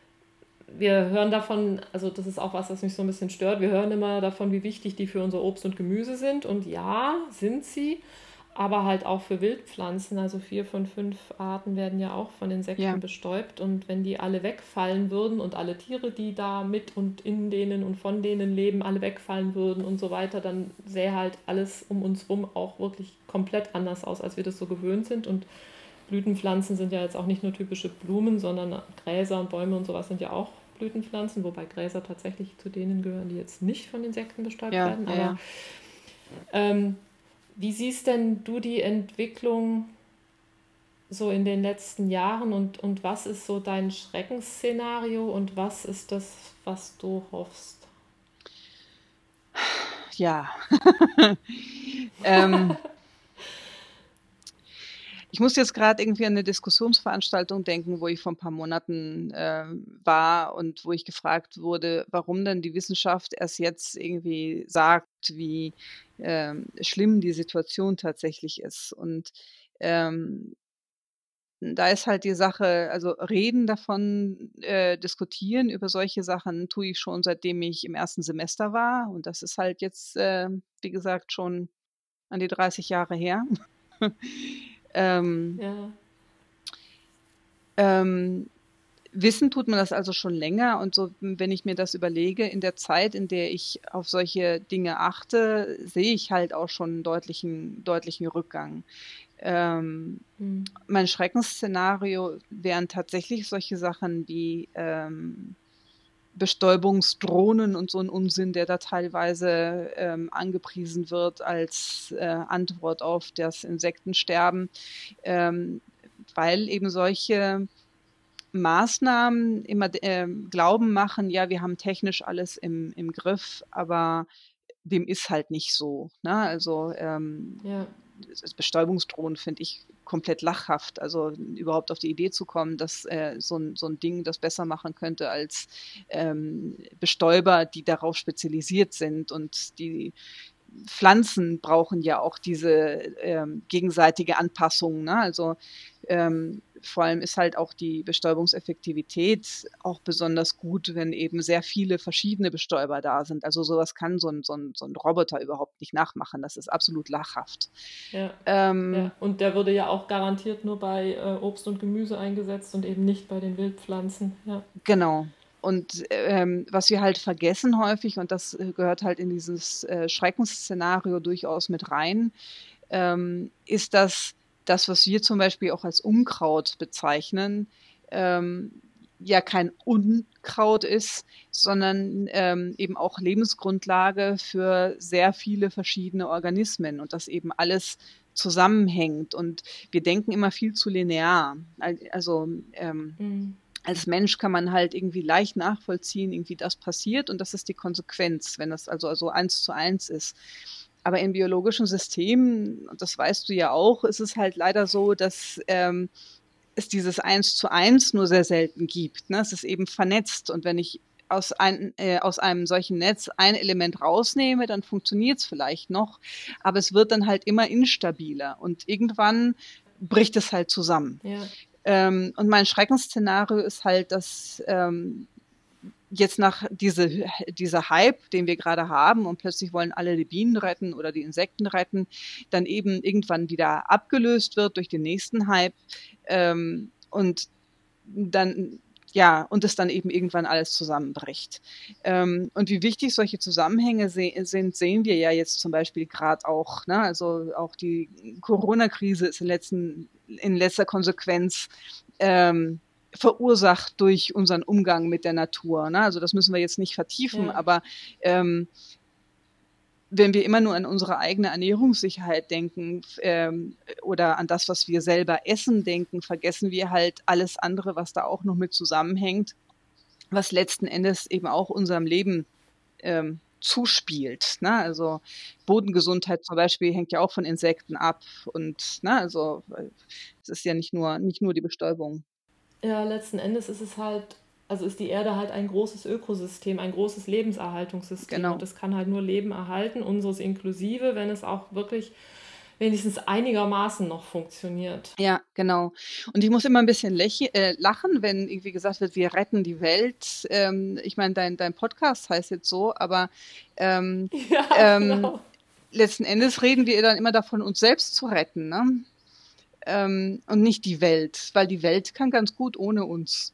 A: wir hören davon, also das ist auch was, was mich so ein bisschen stört, wir hören immer davon, wie wichtig die für unser Obst und Gemüse sind. Und ja, sind sie, aber halt auch für Wildpflanzen. Also vier von fünf Arten werden ja auch von Insekten
B: Ja.
A: bestäubt. Und wenn die alle wegfallen würden und alle Tiere, die da mit und in denen und von denen leben, alle wegfallen würden und so weiter, dann sähe halt alles um uns rum auch wirklich komplett anders aus, als wir das so gewöhnt sind. Und Blütenpflanzen sind ja jetzt auch nicht nur typische Blumen, sondern Gräser und Bäume und sowas sind ja auch Blütenpflanzen, wobei Gräser tatsächlich zu denen gehören, die jetzt nicht von Insekten bestäubt
B: Ja,
A: werden.
B: ja,
A: Aber
B: ja.
A: ähm, wie siehst denn du die Entwicklung so in den letzten Jahren und, und was ist so dein Schreckensszenario und was ist das, was du hoffst?
B: Ja. ähm, ich muss jetzt gerade irgendwie an eine Diskussionsveranstaltung denken, wo ich vor ein paar Monaten äh, war und wo ich gefragt wurde, warum denn die Wissenschaft erst jetzt irgendwie sagt, wie ähm, schlimm die Situation tatsächlich ist. Und ähm, da ist halt die Sache, also reden davon, äh, diskutieren über solche Sachen tue ich schon, seitdem ich im ersten Semester war. Und das ist halt jetzt, äh, wie gesagt, schon an die dreißig Jahre her. Ähm,
A: Ja.
B: ähm, Wissen tut man das also schon länger und so, wenn ich mir das überlege, in der Zeit, in der ich auf solche Dinge achte, sehe ich halt auch schon einen deutlichen, deutlichen Rückgang. Ähm,
A: Hm.
B: Mein Schreckensszenario wären tatsächlich solche Sachen wie ähm, Bestäubungsdrohnen und so ein Unsinn, der da teilweise ähm, angepriesen wird als äh, Antwort auf das Insektensterben, ähm, weil eben solche Maßnahmen immer ähm, Glauben machen, ja, wir haben technisch alles im, im Griff, aber dem ist halt nicht so. Ne? Also ähm,
A: Ja.
B: das Bestäubungsdrohnen finde ich komplett lachhaft. Also überhaupt auf die Idee zu kommen, dass äh, so, ein, so ein Ding das besser machen könnte als ähm, Bestäuber, die darauf spezialisiert sind und die Pflanzen brauchen ja auch diese ähm, gegenseitige Anpassung. Ne? Also ähm, vor allem ist halt auch die Bestäubungseffektivität auch besonders gut, wenn eben sehr viele verschiedene Bestäuber da sind. Also sowas kann so ein, so ein, so ein Roboter überhaupt nicht nachmachen. Das ist absolut lachhaft.
A: Ja. Ja.
B: Ähm,
A: Und der würde ja auch garantiert nur bei äh, Obst und Gemüse eingesetzt und eben nicht bei den Wildpflanzen. Ja.
B: genau. Und ähm, was wir halt vergessen häufig, und das äh, gehört halt in dieses äh, Schreckensszenario durchaus mit rein, ähm, ist, dass das, was wir zum Beispiel auch als Unkraut bezeichnen, ähm, ja kein Unkraut ist, sondern ähm, eben auch Lebensgrundlage für sehr viele verschiedene Organismen und das eben alles zusammenhängt. Und wir denken immer viel zu linear. Also ähm,
A: Mhm.
B: als Mensch kann man halt irgendwie leicht nachvollziehen, irgendwie das passiert und das ist die Konsequenz, wenn das also, also eins zu eins ist. Aber in biologischen Systemen, und das weißt du ja auch, ist es halt leider so, dass ähm, es dieses eins zu eins nur sehr selten gibt. Ne? Es ist eben vernetzt und wenn ich aus, ein, äh, aus einem solchen Netz ein Element rausnehme, dann funktioniert es vielleicht noch, aber es wird dann halt immer instabiler und irgendwann bricht es halt zusammen.
A: Ja.
B: Ähm, und mein Schreckensszenario ist halt, dass ähm, jetzt nach diese, dieser Hype, den wir gerade haben und plötzlich wollen alle die Bienen retten oder die Insekten retten, dann eben irgendwann wieder abgelöst wird durch den nächsten Hype ähm, und dann ja, und es dann eben irgendwann alles zusammenbricht. Ähm, und wie wichtig solche Zusammenhänge se sind, sehen wir ja jetzt zum Beispiel gerade auch. Ne? Also auch die Corona-Krise ist in, letzten, in letzter Konsequenz ähm, verursacht durch unseren Umgang mit der Natur. Ne? Also das müssen wir jetzt nicht vertiefen,
A: Ja.
B: aber ähm, wenn wir immer nur an unsere eigene Ernährungssicherheit denken ähm, oder an das, was wir selber essen, denken, vergessen wir halt alles andere, was da auch noch mit zusammenhängt, was letzten Endes eben auch unserem Leben ähm, zuspielt. Ne? Also Bodengesundheit zum Beispiel hängt ja auch von Insekten ab und ne, also es ist ja nicht nur nicht nur die Bestäubung.
A: Ja, letzten Endes ist es halt, also ist die Erde halt ein großes Ökosystem, ein großes Lebenserhaltungssystem und
B: Genau.
A: es kann halt nur Leben erhalten, unseres inklusive, wenn es auch wirklich wenigstens einigermaßen noch funktioniert.
B: Ja, genau. Und ich muss immer ein bisschen lächeln, äh, lachen, wenn irgendwie gesagt wird, wir retten die Welt. Ähm, ich meine, dein, dein Podcast heißt jetzt so, aber ähm,
A: Ja,
B: ähm,
A: genau.
B: letzten Endes reden wir dann immer davon, uns selbst zu retten, ne? Ähm, und nicht die Welt, weil die Welt kann ganz gut ohne uns.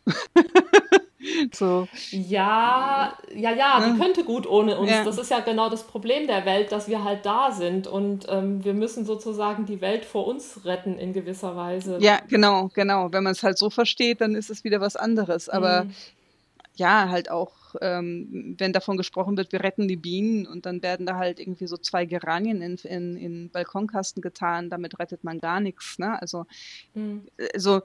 B: So,
A: Ja, ja, ja, die
B: ne?
A: könnte gut ohne uns.
B: Ja,
A: Das ist ja genau das Problem der Welt, dass wir halt da sind und ähm, wir müssen sozusagen die Welt vor uns retten in gewisser Weise.
B: ja, genau, genau. Wenn man es halt so versteht, dann ist es wieder was anderes. Aber
A: Mm,
B: ja, halt auch, ähm, wenn davon gesprochen wird, wir retten die Bienen und dann werden da halt irgendwie so zwei Geranien in, in, in Balkonkasten getan, damit rettet man gar nichts. Ne? Also
A: mm,
B: äh, so,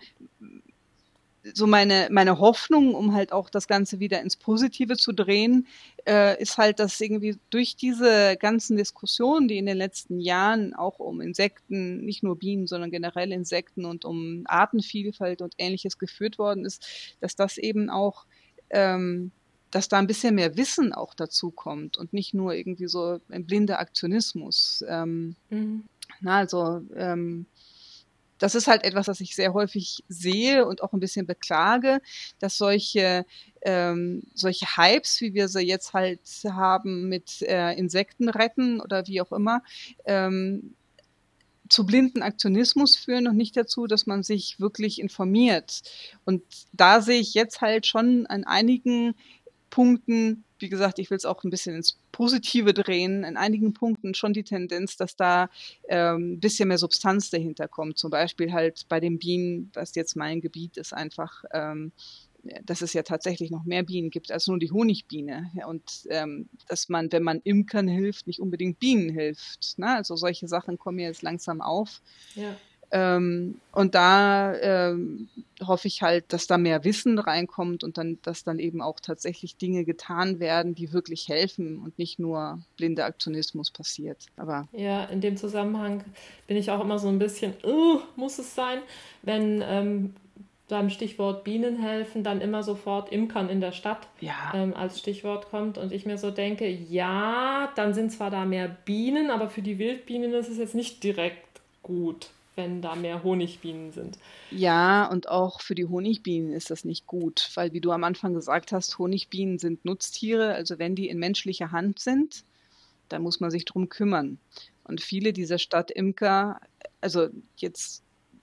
B: so meine, meine Hoffnung, um halt auch das Ganze wieder ins Positive zu drehen, äh, ist halt, dass irgendwie durch diese ganzen Diskussionen, die in den letzten Jahren auch um Insekten, nicht nur Bienen, sondern generell Insekten und um Artenvielfalt und Ähnliches geführt worden ist, dass das eben auch ähm, dass da ein bisschen mehr Wissen auch dazu kommt und nicht nur irgendwie so ein blinder Aktionismus. Ähm,
A: mm.
B: na, also ähm, das ist halt etwas, was ich sehr häufig sehe und auch ein bisschen beklage, dass solche ähm, solche Hypes, wie wir sie jetzt halt haben mit äh, Insekten retten oder wie auch immer, ähm, zu blinden Aktionismus führen und nicht dazu, dass man sich wirklich informiert. Und da sehe ich jetzt halt schon an einigen Punkten, wie gesagt, ich will es auch ein bisschen ins Positive drehen, in einigen Punkten schon die Tendenz, dass da ähm, ein bisschen mehr Substanz dahinter kommt. Zum Beispiel halt bei den Bienen, was jetzt mein Gebiet ist, einfach, ähm, dass es ja tatsächlich noch mehr Bienen gibt als nur die Honigbiene. Ja, und ähm, dass man, wenn man Imkern hilft, nicht unbedingt Bienen hilft. Ne? Also solche Sachen kommen jetzt langsam auf.
A: Ja.
B: Ähm, und da ähm, hoffe ich halt, dass da mehr Wissen reinkommt und dann, dass dann eben auch tatsächlich Dinge getan werden, die wirklich helfen und nicht nur blinder Aktionismus passiert. Aber
A: Ja, in dem Zusammenhang bin ich auch immer so ein bisschen, uh, muss es sein, wenn ähm, beim Stichwort Bienen helfen, dann immer sofort Imkern in der Stadt
B: ja,
A: ähm, als Stichwort kommt und ich mir so denke, ja, dann sind zwar da mehr Bienen, aber für die Wildbienen ist es jetzt nicht direkt gut, wenn da mehr Honigbienen sind.
B: ja, und auch für die Honigbienen ist das nicht gut, weil wie du am Anfang gesagt hast, Honigbienen sind Nutztiere, also wenn die in menschlicher Hand sind, dann muss man sich drum kümmern. Und viele dieser Stadtimker, also jetzt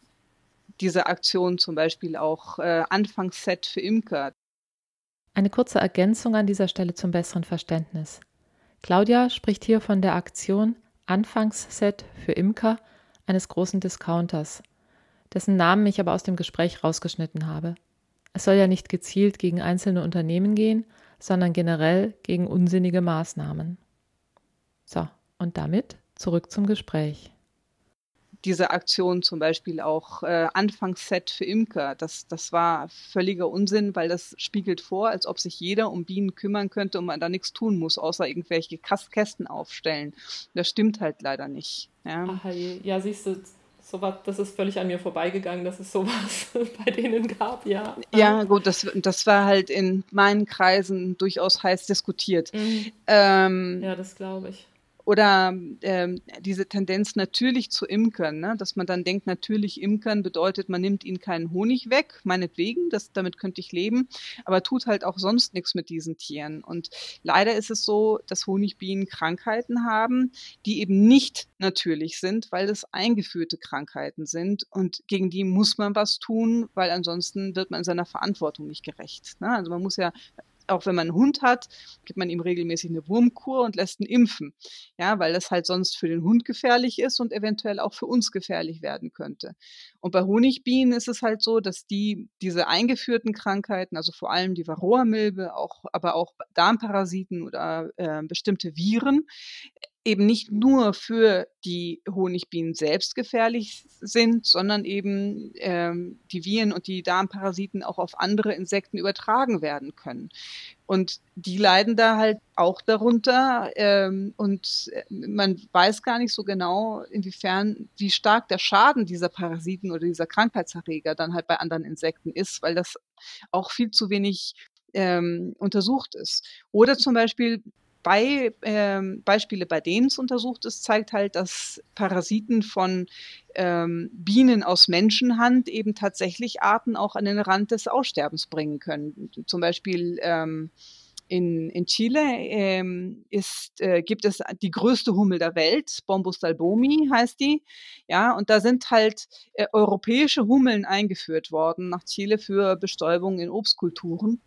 B: diese Aktion zum Beispiel auch äh, Anfangsset für Imker.
A: Eine kurze Ergänzung an dieser Stelle zum besseren Verständnis. Claudia spricht hier von der Aktion Anfangsset für Imker eines großen Discounters, dessen Namen ich aber aus dem Gespräch rausgeschnitten habe. Es soll ja nicht gezielt gegen einzelne Unternehmen gehen, sondern generell gegen unsinnige Maßnahmen. So, und damit zurück zum Gespräch.
B: Diese Aktion zum Beispiel auch äh, Anfangsset für Imker, das, das war völliger Unsinn, weil das spiegelt vor, als ob sich jeder um Bienen kümmern könnte und man da nichts tun muss, außer irgendwelche Kästen aufstellen. Das stimmt halt leider nicht. Ja,
A: Ach je, ja, siehst du, sowas, das ist völlig an mir vorbeigegangen, dass es sowas bei denen gab, ja.
B: ja gut, das, das war halt in meinen Kreisen durchaus heiß diskutiert.
A: Mhm.
B: Ähm,
A: Ja, das glaube ich.
B: Oder ähm, diese Tendenz natürlich zu imkern, ne? Dass man dann denkt, natürlich imkern bedeutet, man nimmt ihnen keinen Honig weg, meinetwegen, das, damit könnte ich leben, aber tut halt auch sonst nichts mit diesen Tieren. Und leider ist es so, dass Honigbienen Krankheiten haben, die eben nicht natürlich sind, weil es eingeführte Krankheiten sind und gegen die muss man was tun, weil ansonsten wird man seiner Verantwortung nicht gerecht. Ne? Also man muss ja, auch wenn man einen Hund hat, gibt man ihm regelmäßig eine Wurmkur und lässt ihn impfen. Ja, weil das halt sonst für den Hund gefährlich ist und eventuell auch für uns gefährlich werden könnte. Und bei Honigbienen ist es halt so, dass die diese eingeführten Krankheiten, also vor allem die Varroamilbe, auch, aber auch Darmparasiten oder äh, bestimmte Viren, eben nicht nur für die Honigbienen selbst gefährlich sind, sondern eben ähm, die Viren und die Darmparasiten auch auf andere Insekten übertragen werden können. Und die leiden da halt auch darunter. Ähm, und man weiß gar nicht so genau, inwiefern, wie stark der Schaden dieser Parasiten oder dieser Krankheitserreger dann halt bei anderen Insekten ist, weil das auch viel zu wenig ähm, untersucht ist. Oder zum Beispiel bei ähm, Beispiele, bei denen es untersucht ist, zeigt halt, dass Parasiten von ähm, Bienen aus Menschenhand eben tatsächlich Arten auch an den Rand des Aussterbens bringen können. Zum Beispiel ähm, in, in Chile ähm, ist, äh, gibt es die größte Hummel der Welt, Bombus dalbomi heißt die. Ja, und da sind halt äh, europäische Hummeln eingeführt worden nach Chile für Bestäubung in Obstkulturen.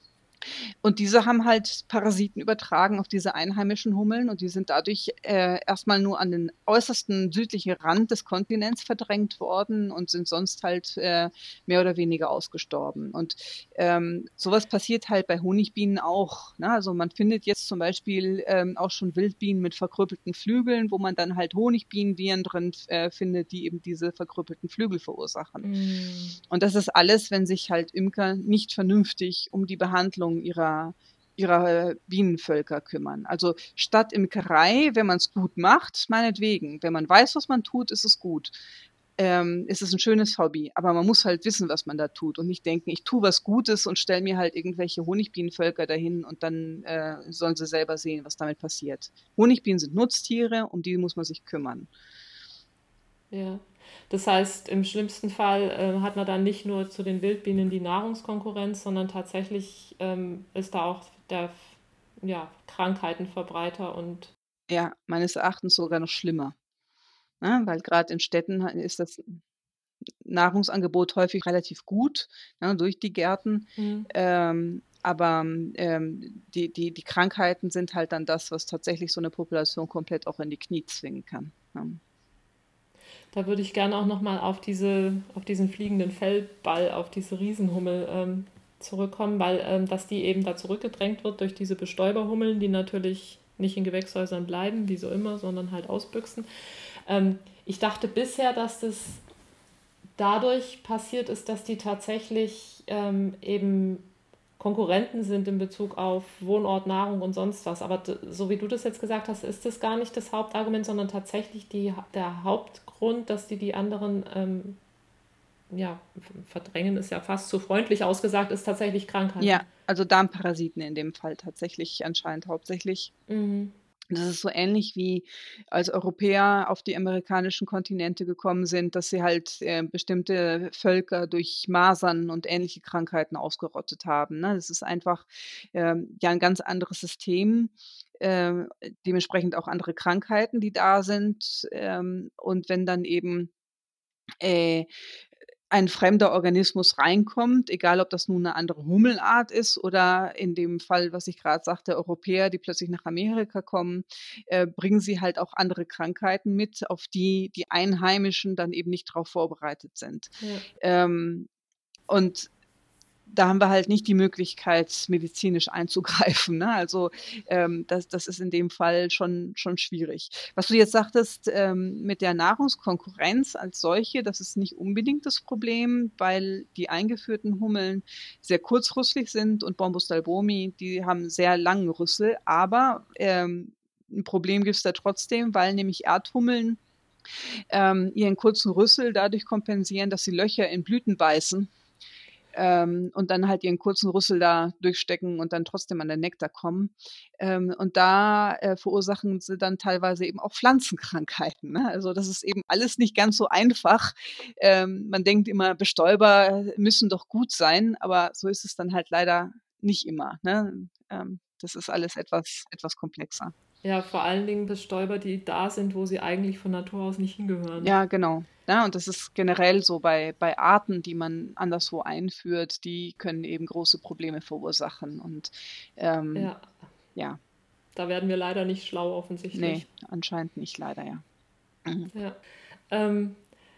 B: Und diese haben halt Parasiten übertragen auf diese einheimischen Hummeln und die sind dadurch äh, erstmal nur an den äußersten südlichen Rand des Kontinents verdrängt worden und sind sonst halt äh, mehr oder weniger ausgestorben. Und ähm, sowas passiert halt bei Honigbienen auch. Ne? Also man findet jetzt zum Beispiel ähm, auch schon Wildbienen mit verkrüppelten Flügeln, wo man dann halt Honigbienenviren drin äh, findet, die eben diese verkrüppelten Flügel verursachen.
A: Mm.
B: Und das ist alles, wenn sich halt Imker nicht vernünftig um die Behandlung ihrer, ihrer Bienenvölker kümmern. Also statt Imkerei, wenn man es gut macht, meinetwegen. Wenn man weiß, was man tut, ist es gut. Ähm, ist es ein schönes Hobby. Aber man muss halt wissen, was man da tut und nicht denken, ich tue was Gutes und stelle mir halt irgendwelche Honigbienenvölker dahin und dann äh, sollen sie selber sehen, was damit passiert. Honigbienen sind Nutztiere, um die muss man sich kümmern.
A: Ja, das heißt, im schlimmsten Fall äh, hat man dann nicht nur zu den Wildbienen die Nahrungskonkurrenz, sondern tatsächlich ähm, ist da auch der ja, Krankheitenverbreiter und
B: Ja, meines Erachtens sogar noch schlimmer. ne? Weil gerade in Städten ha ist das Nahrungsangebot häufig relativ gut, ne, durch die Gärten.
A: Mhm.
B: Ähm, aber, ähm, die die die Krankheiten sind halt dann das, was tatsächlich so 'ne Population komplett auch in die Knie zwingen kann, ne?
A: Da würde ich gerne auch noch mal auf diese auf diesen fliegenden Feldball, auf diese Riesenhummel, ähm, zurückkommen, weil, ähm, dass die eben da zurückgedrängt wird durch diese Bestäuberhummeln, die natürlich nicht in Gewächshäusern bleiben, wie so immer, sondern halt ausbüchsen. Ähm, ich dachte bisher, dass das dadurch passiert ist, dass die tatsächlich ähm, eben Konkurrenten sind in Bezug auf Wohnort, Nahrung und sonst was. Aber d- so wie du das jetzt gesagt hast, ist das gar nicht das Hauptargument, sondern tatsächlich die, der Hauptgrund, dass die die anderen ähm, ja, verdrängen, ist ja fast zu freundlich ausgesagt, ist tatsächlich Krankheiten.
B: Ja, also Darmparasiten in dem Fall tatsächlich anscheinend hauptsächlich.
A: Mhm.
B: Das ist so ähnlich wie als Europäer auf die amerikanischen Kontinente gekommen sind, dass sie halt, äh, bestimmte Völker durch Masern und ähnliche Krankheiten ausgerottet haben, ne? Das ist einfach, ähm, ja 'n ganz anderes System, ähm, dementsprechend auch andere Krankheiten, die da sind. Ähm, und wenn dann eben, äh, ein fremder Organismus reinkommt, egal ob das nun 'ne andere Hummelart ist oder in dem Fall, was ich grad sagte, Europäer, die plötzlich nach Amerika kommen, äh, bringen sie halt auch andere Krankheiten mit, auf die die Einheimischen dann eben nicht drauf vorbereitet sind.
A: Ja.
B: Ähm, und da haben wir halt nicht die Möglichkeit, medizinisch einzugreifen, ne? Also, ähm, das das ist in dem Fall schon schon schwierig. Was du jetzt sagtest, ähm, mit der Nahrungskonkurrenz als solche, das ist nicht unbedingt das Problem, weil die eingeführten Hummeln sehr kurzrüssig sind und Bombus dalbomi, die haben sehr langen Rüssel, aber, ähm, 'n Problem gibt's da trotzdem, weil nämlich Erdhummeln, ähm, ihren kurzen Rüssel dadurch kompensieren, dass sie Löcher in Blüten beißen, ähm, und dann halt ihren kurzen Rüssel da durchstecken und dann trotzdem an den Nektar kommen. Ähm, und da, äh, verursachen sie dann teilweise eben auch Pflanzenkrankheiten, ne? Also, das ist eben alles nicht ganz so einfach. Ähm, man denkt immer, Bestäuber müssen doch gut sein, aber so ist es dann halt leider nicht immer, ne? Ähm, das ist alles etwas etwas komplexer.
A: Ja, vor allen Dingen Bestäuber, die da sind, wo sie eigentlich von Natur aus nicht hingehören.
B: Ja, genau. Ja, und das ist generell so bei bei Arten, die man anderswo einführt, die können eben große Probleme verursachen und, ähm,
A: Ja,
B: ja,
A: da werden wir leider nicht schlau
B: ne,
A: offensichtlich.
B: anscheinend nicht, leider, ja. Mhm.
A: Ja. Ähm,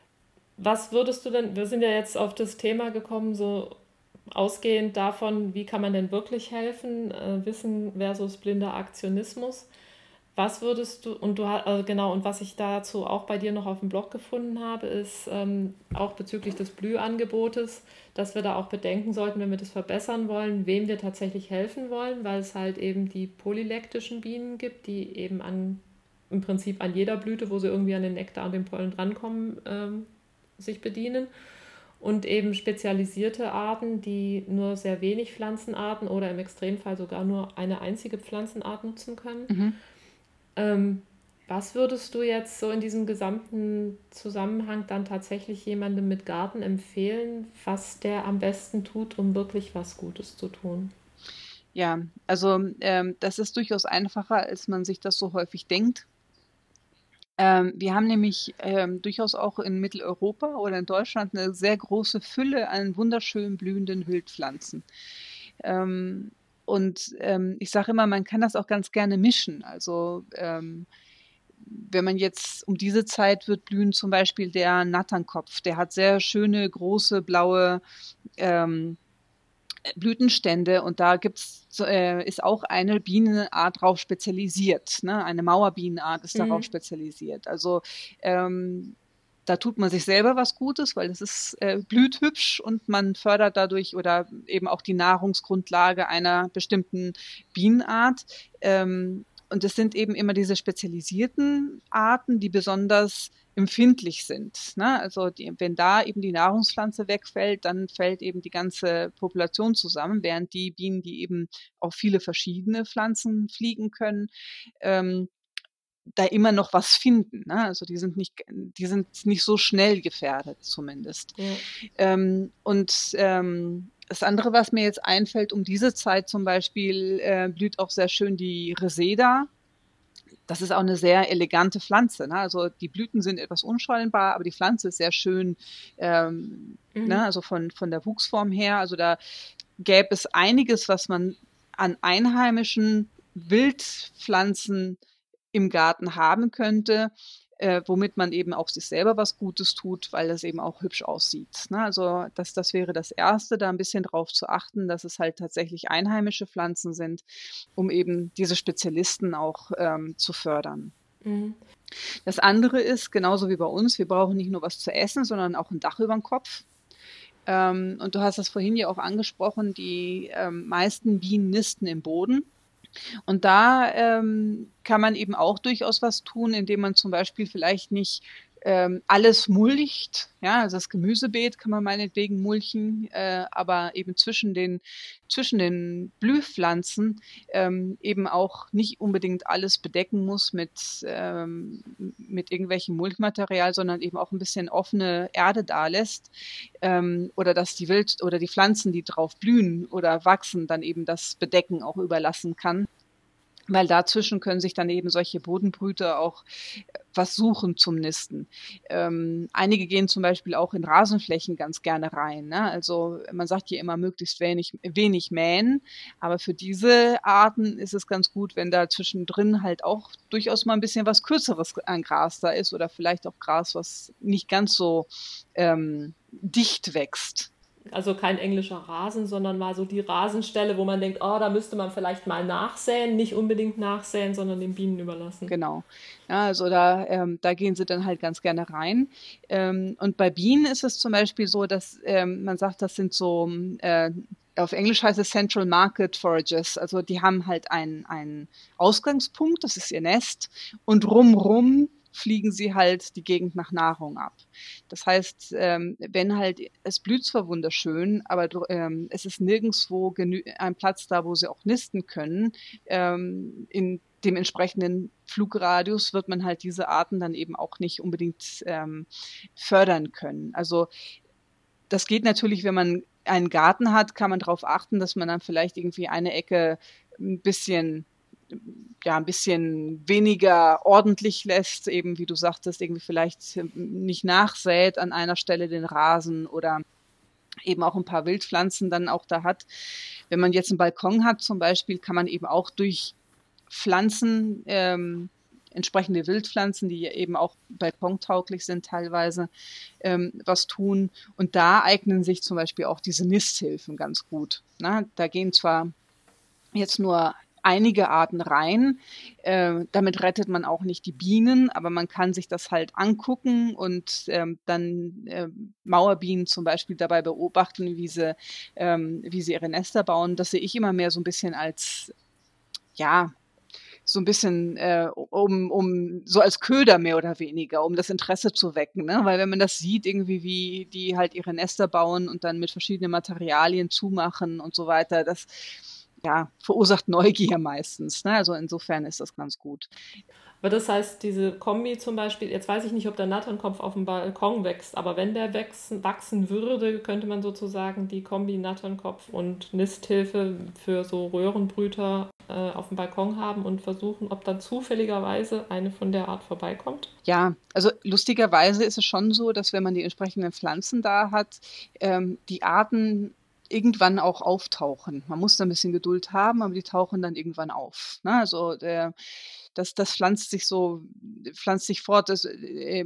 A: was würdest du denn, wir sind ja jetzt auf das Thema gekommen, so ausgehend davon, wie kann man denn wirklich helfen, äh, Wissen versus blinder Aktionismus. Was würdest du, und du hast, also genau, und was ich dazu auch bei dir noch auf dem Blog gefunden habe, ist ähm, auch bezüglich des Blühangebotes, dass wir da auch bedenken sollten, wenn wir das verbessern wollen, wem wir tatsächlich helfen wollen, weil es halt eben die polylektischen Bienen gibt, die eben an, im Prinzip an jeder Blüte, wo sie irgendwie an den Nektar und den Pollen drankommen, ähm, sich bedienen. Und eben spezialisierte Arten, die nur sehr wenig Pflanzenarten oder im Extremfall sogar nur eine einzige Pflanzenart nutzen können.
B: Mhm.
A: Ähm, was würdest du jetzt so in diesem gesamten Zusammenhang dann tatsächlich jemandem mit Garten empfehlen, was der am besten tut, um wirklich was Gutes zu tun?
B: Ja, also, ähm, das ist durchaus einfacher, als man sich das so häufig denkt. Ähm, wir haben nämlich, ähm, durchaus auch in Mitteleuropa oder in Deutschland 'ne sehr große Fülle an wunderschön blühenden Wildpflanzen. Ähm, und, ähm, ich sage immer, man kann das auch ganz gerne mischen. Also, ähm, wenn man jetzt um diese Zeit wird blühen zum Beispiel der Natternkopf. Der hat sehr schöne, große, blaue, ähm, äh, Blütenstände und da gibt's so äh, ist auch eine Bienenart drauf spezialisiert, ne? Eine Mauerbienenart ist darauf
A: Mhm.
B: spezialisiert. Also, ähm, da tut man sich selber was Gutes, weil es ist, äh, blüht hübsch und man fördert dadurch oder eben auch die Nahrungsgrundlage einer bestimmten Bienenart. Ähm, und es sind eben immer diese spezialisierten Arten, die besonders empfindlich sind, ne? Also, die wenn da eben die Nahrungspflanze wegfällt, dann fällt eben die ganze Population zusammen, während die Bienen, die eben auf viele verschiedene Pflanzen fliegen können, ähm, da immer noch was finden, ne? Also, die sind nicht die sind nicht so schnell gefährdet zumindest.
A: Ja.
B: Ähm, und, ähm, das andere, was mir jetzt einfällt, um diese Zeit zum Beispiel, äh, blüht auch sehr schön die Reseda. Das ist auch eine sehr elegante Pflanze, ne? Also, die Blüten sind etwas unscheinbar, aber die Pflanze ist sehr schön, ähm, ne,
A: Mhm.
B: also von von der Wuchsform her. Also, da gäbe es einiges, was man an einheimischen Wildpflanzen im Garten haben könnte, äh, womit man eben auch sich selber was Gutes tut, weil das eben auch hübsch aussieht, ne? Also, das das wäre das Erste, da ein bisschen drauf zu achten, dass es halt tatsächlich einheimische Pflanzen sind, um eben diese Spezialisten auch, ähm, zu fördern.
A: Mhm.
B: Das andere ist, genauso wie bei uns, wir brauchen nicht nur was zu essen, sondern auch ein Dach über übern Kopf. Ähm, und du hast das vorhin ja auch angesprochen, die, ähm, meisten Bienen nisten im Boden. Und da, ähm, kann man eben auch durchaus was tun, indem man zum Beispiel vielleicht nicht, ähm, alles mulcht, ja, also das Gemüsebeet kann man meinetwegen mulchen, äh, aber eben zwischen den zwischen den Blühpflanzen, ähm, eben auch nicht unbedingt alles bedecken muss mit, ähm mit irgendwelchem Mulchmaterial, sondern eben auch ein bisschen offene Erde dalässt, ähm, oder dass die Wild oder die Pflanzen, die drauf blühen oder wachsen, dann eben das Bedecken auch überlassen kann. Weil dazwischen können sich dann eben solche Bodenbrüter auch äh, was suchen zum Nisten. Ähm, einige gehen zum Beispiel auch in Rasenflächen ganz gerne rein, ne? Also, man sagt ja immer möglichst wenig wenig mähen, aber für diese Arten ist es ganz gut, wenn da zwischendrin halt auch durchaus mal ein bisschen was Kürzeres an Gras da ist oder vielleicht auch Gras, was nicht ganz so, ähm, dicht wächst.
A: Also kein englischer Rasen, sondern mal so die Rasenstelle, wo man denkt, oh, da müsste man vielleicht mal nachsäen, nicht unbedingt nachsäen, sondern den Bienen überlassen.
B: Genau. Ja, also da ähm, da gehen sie dann halt ganz gerne rein. Ähm, und bei Bienen ist es zum Beispiel so, dass, ähm, man sagt, das sind so, hm, äh auf Englisch heißt es Central Market Forages. Also, die haben halt einen einen Ausgangspunkt, das ist ihr Nest, und rumrum fliegen sie halt die Gegend nach Nahrung ab. Das heißt, ähm, wenn halt es blüht zwar wunderschön, aber dr ähm, es ist nirgendswo genü ein Platz da, wo sie auch nisten können, ähm, in dem entsprechenden Flugradius wird man halt diese Arten dann eben auch nicht unbedingt, ähm, fördern können. Also, das geht natürlich, wenn man einen Garten hat, kann man drauf achten, dass man dann vielleicht irgendwie eine Ecke 'n bisschen ja, 'n bisschen weniger ordentlich lässt, eben wie du sagtest, irgendwie vielleicht, ähm, nicht nachsät an einer Stelle den Rasen oder eben auch 'n paar Wildpflanzen dann auch da hat. Wenn man jetzt 'n Balkon hat zum Beispiel, kann man eben auch durch Pflanzen, ähm, entsprechende Wildpflanzen, die ja eben auch balkontauglich sind teilweise, ähm, was tun. Und da eignen sich zum Beispiel auch diese Nisthilfen ganz gut, ne? Da gehen zwar jetzt nur einige Arten rein, äh, damit rettet man auch nicht die Bienen, aber man kann sich das halt angucken und, ähm, dann, ähm, Mauerbienen zum Beispiel dabei beobachten, wie sie ähm, wie sie ihre Nester bauen. Das sehe ich immer mehr so 'n bisschen als ja, so 'n bisschen, äh, um um so als Köder mehr oder weniger, um das Interesse zu wecken, ne? Weil wenn man das sieht irgendwie, wie die halt ihre Nester bauen und dann mit verschiedenen Materialien zumachen und so weiter, das, ja, verursacht Neugier meistens, ne? Also, insofern ist das ganz gut.
A: Aber das heißt, diese Kombi zum Beispiel, jetzt weiß ich nicht, ob der Natternkopf auf dem Balkon wächst, aber wenn der wachsen, wachsen würde, könnte man sozusagen die Kombi Natternkopf und Nisthilfe für so Röhrenbrüter äh, auf dem Balkon haben und versuchen, ob dann zufälligerweise eine von der Art vorbeikommt.
B: Ja, also lustigerweise ist es schon so, dass wenn man die entsprechenden Pflanzen da hat, ähm, die Arten irgendwann auch auftauchen. Man muss da 'n bisschen Geduld haben, aber die tauchen dann irgendwann auf, ne? Also, der das das pflanzt sich so pflanzt sich fort, das, äh,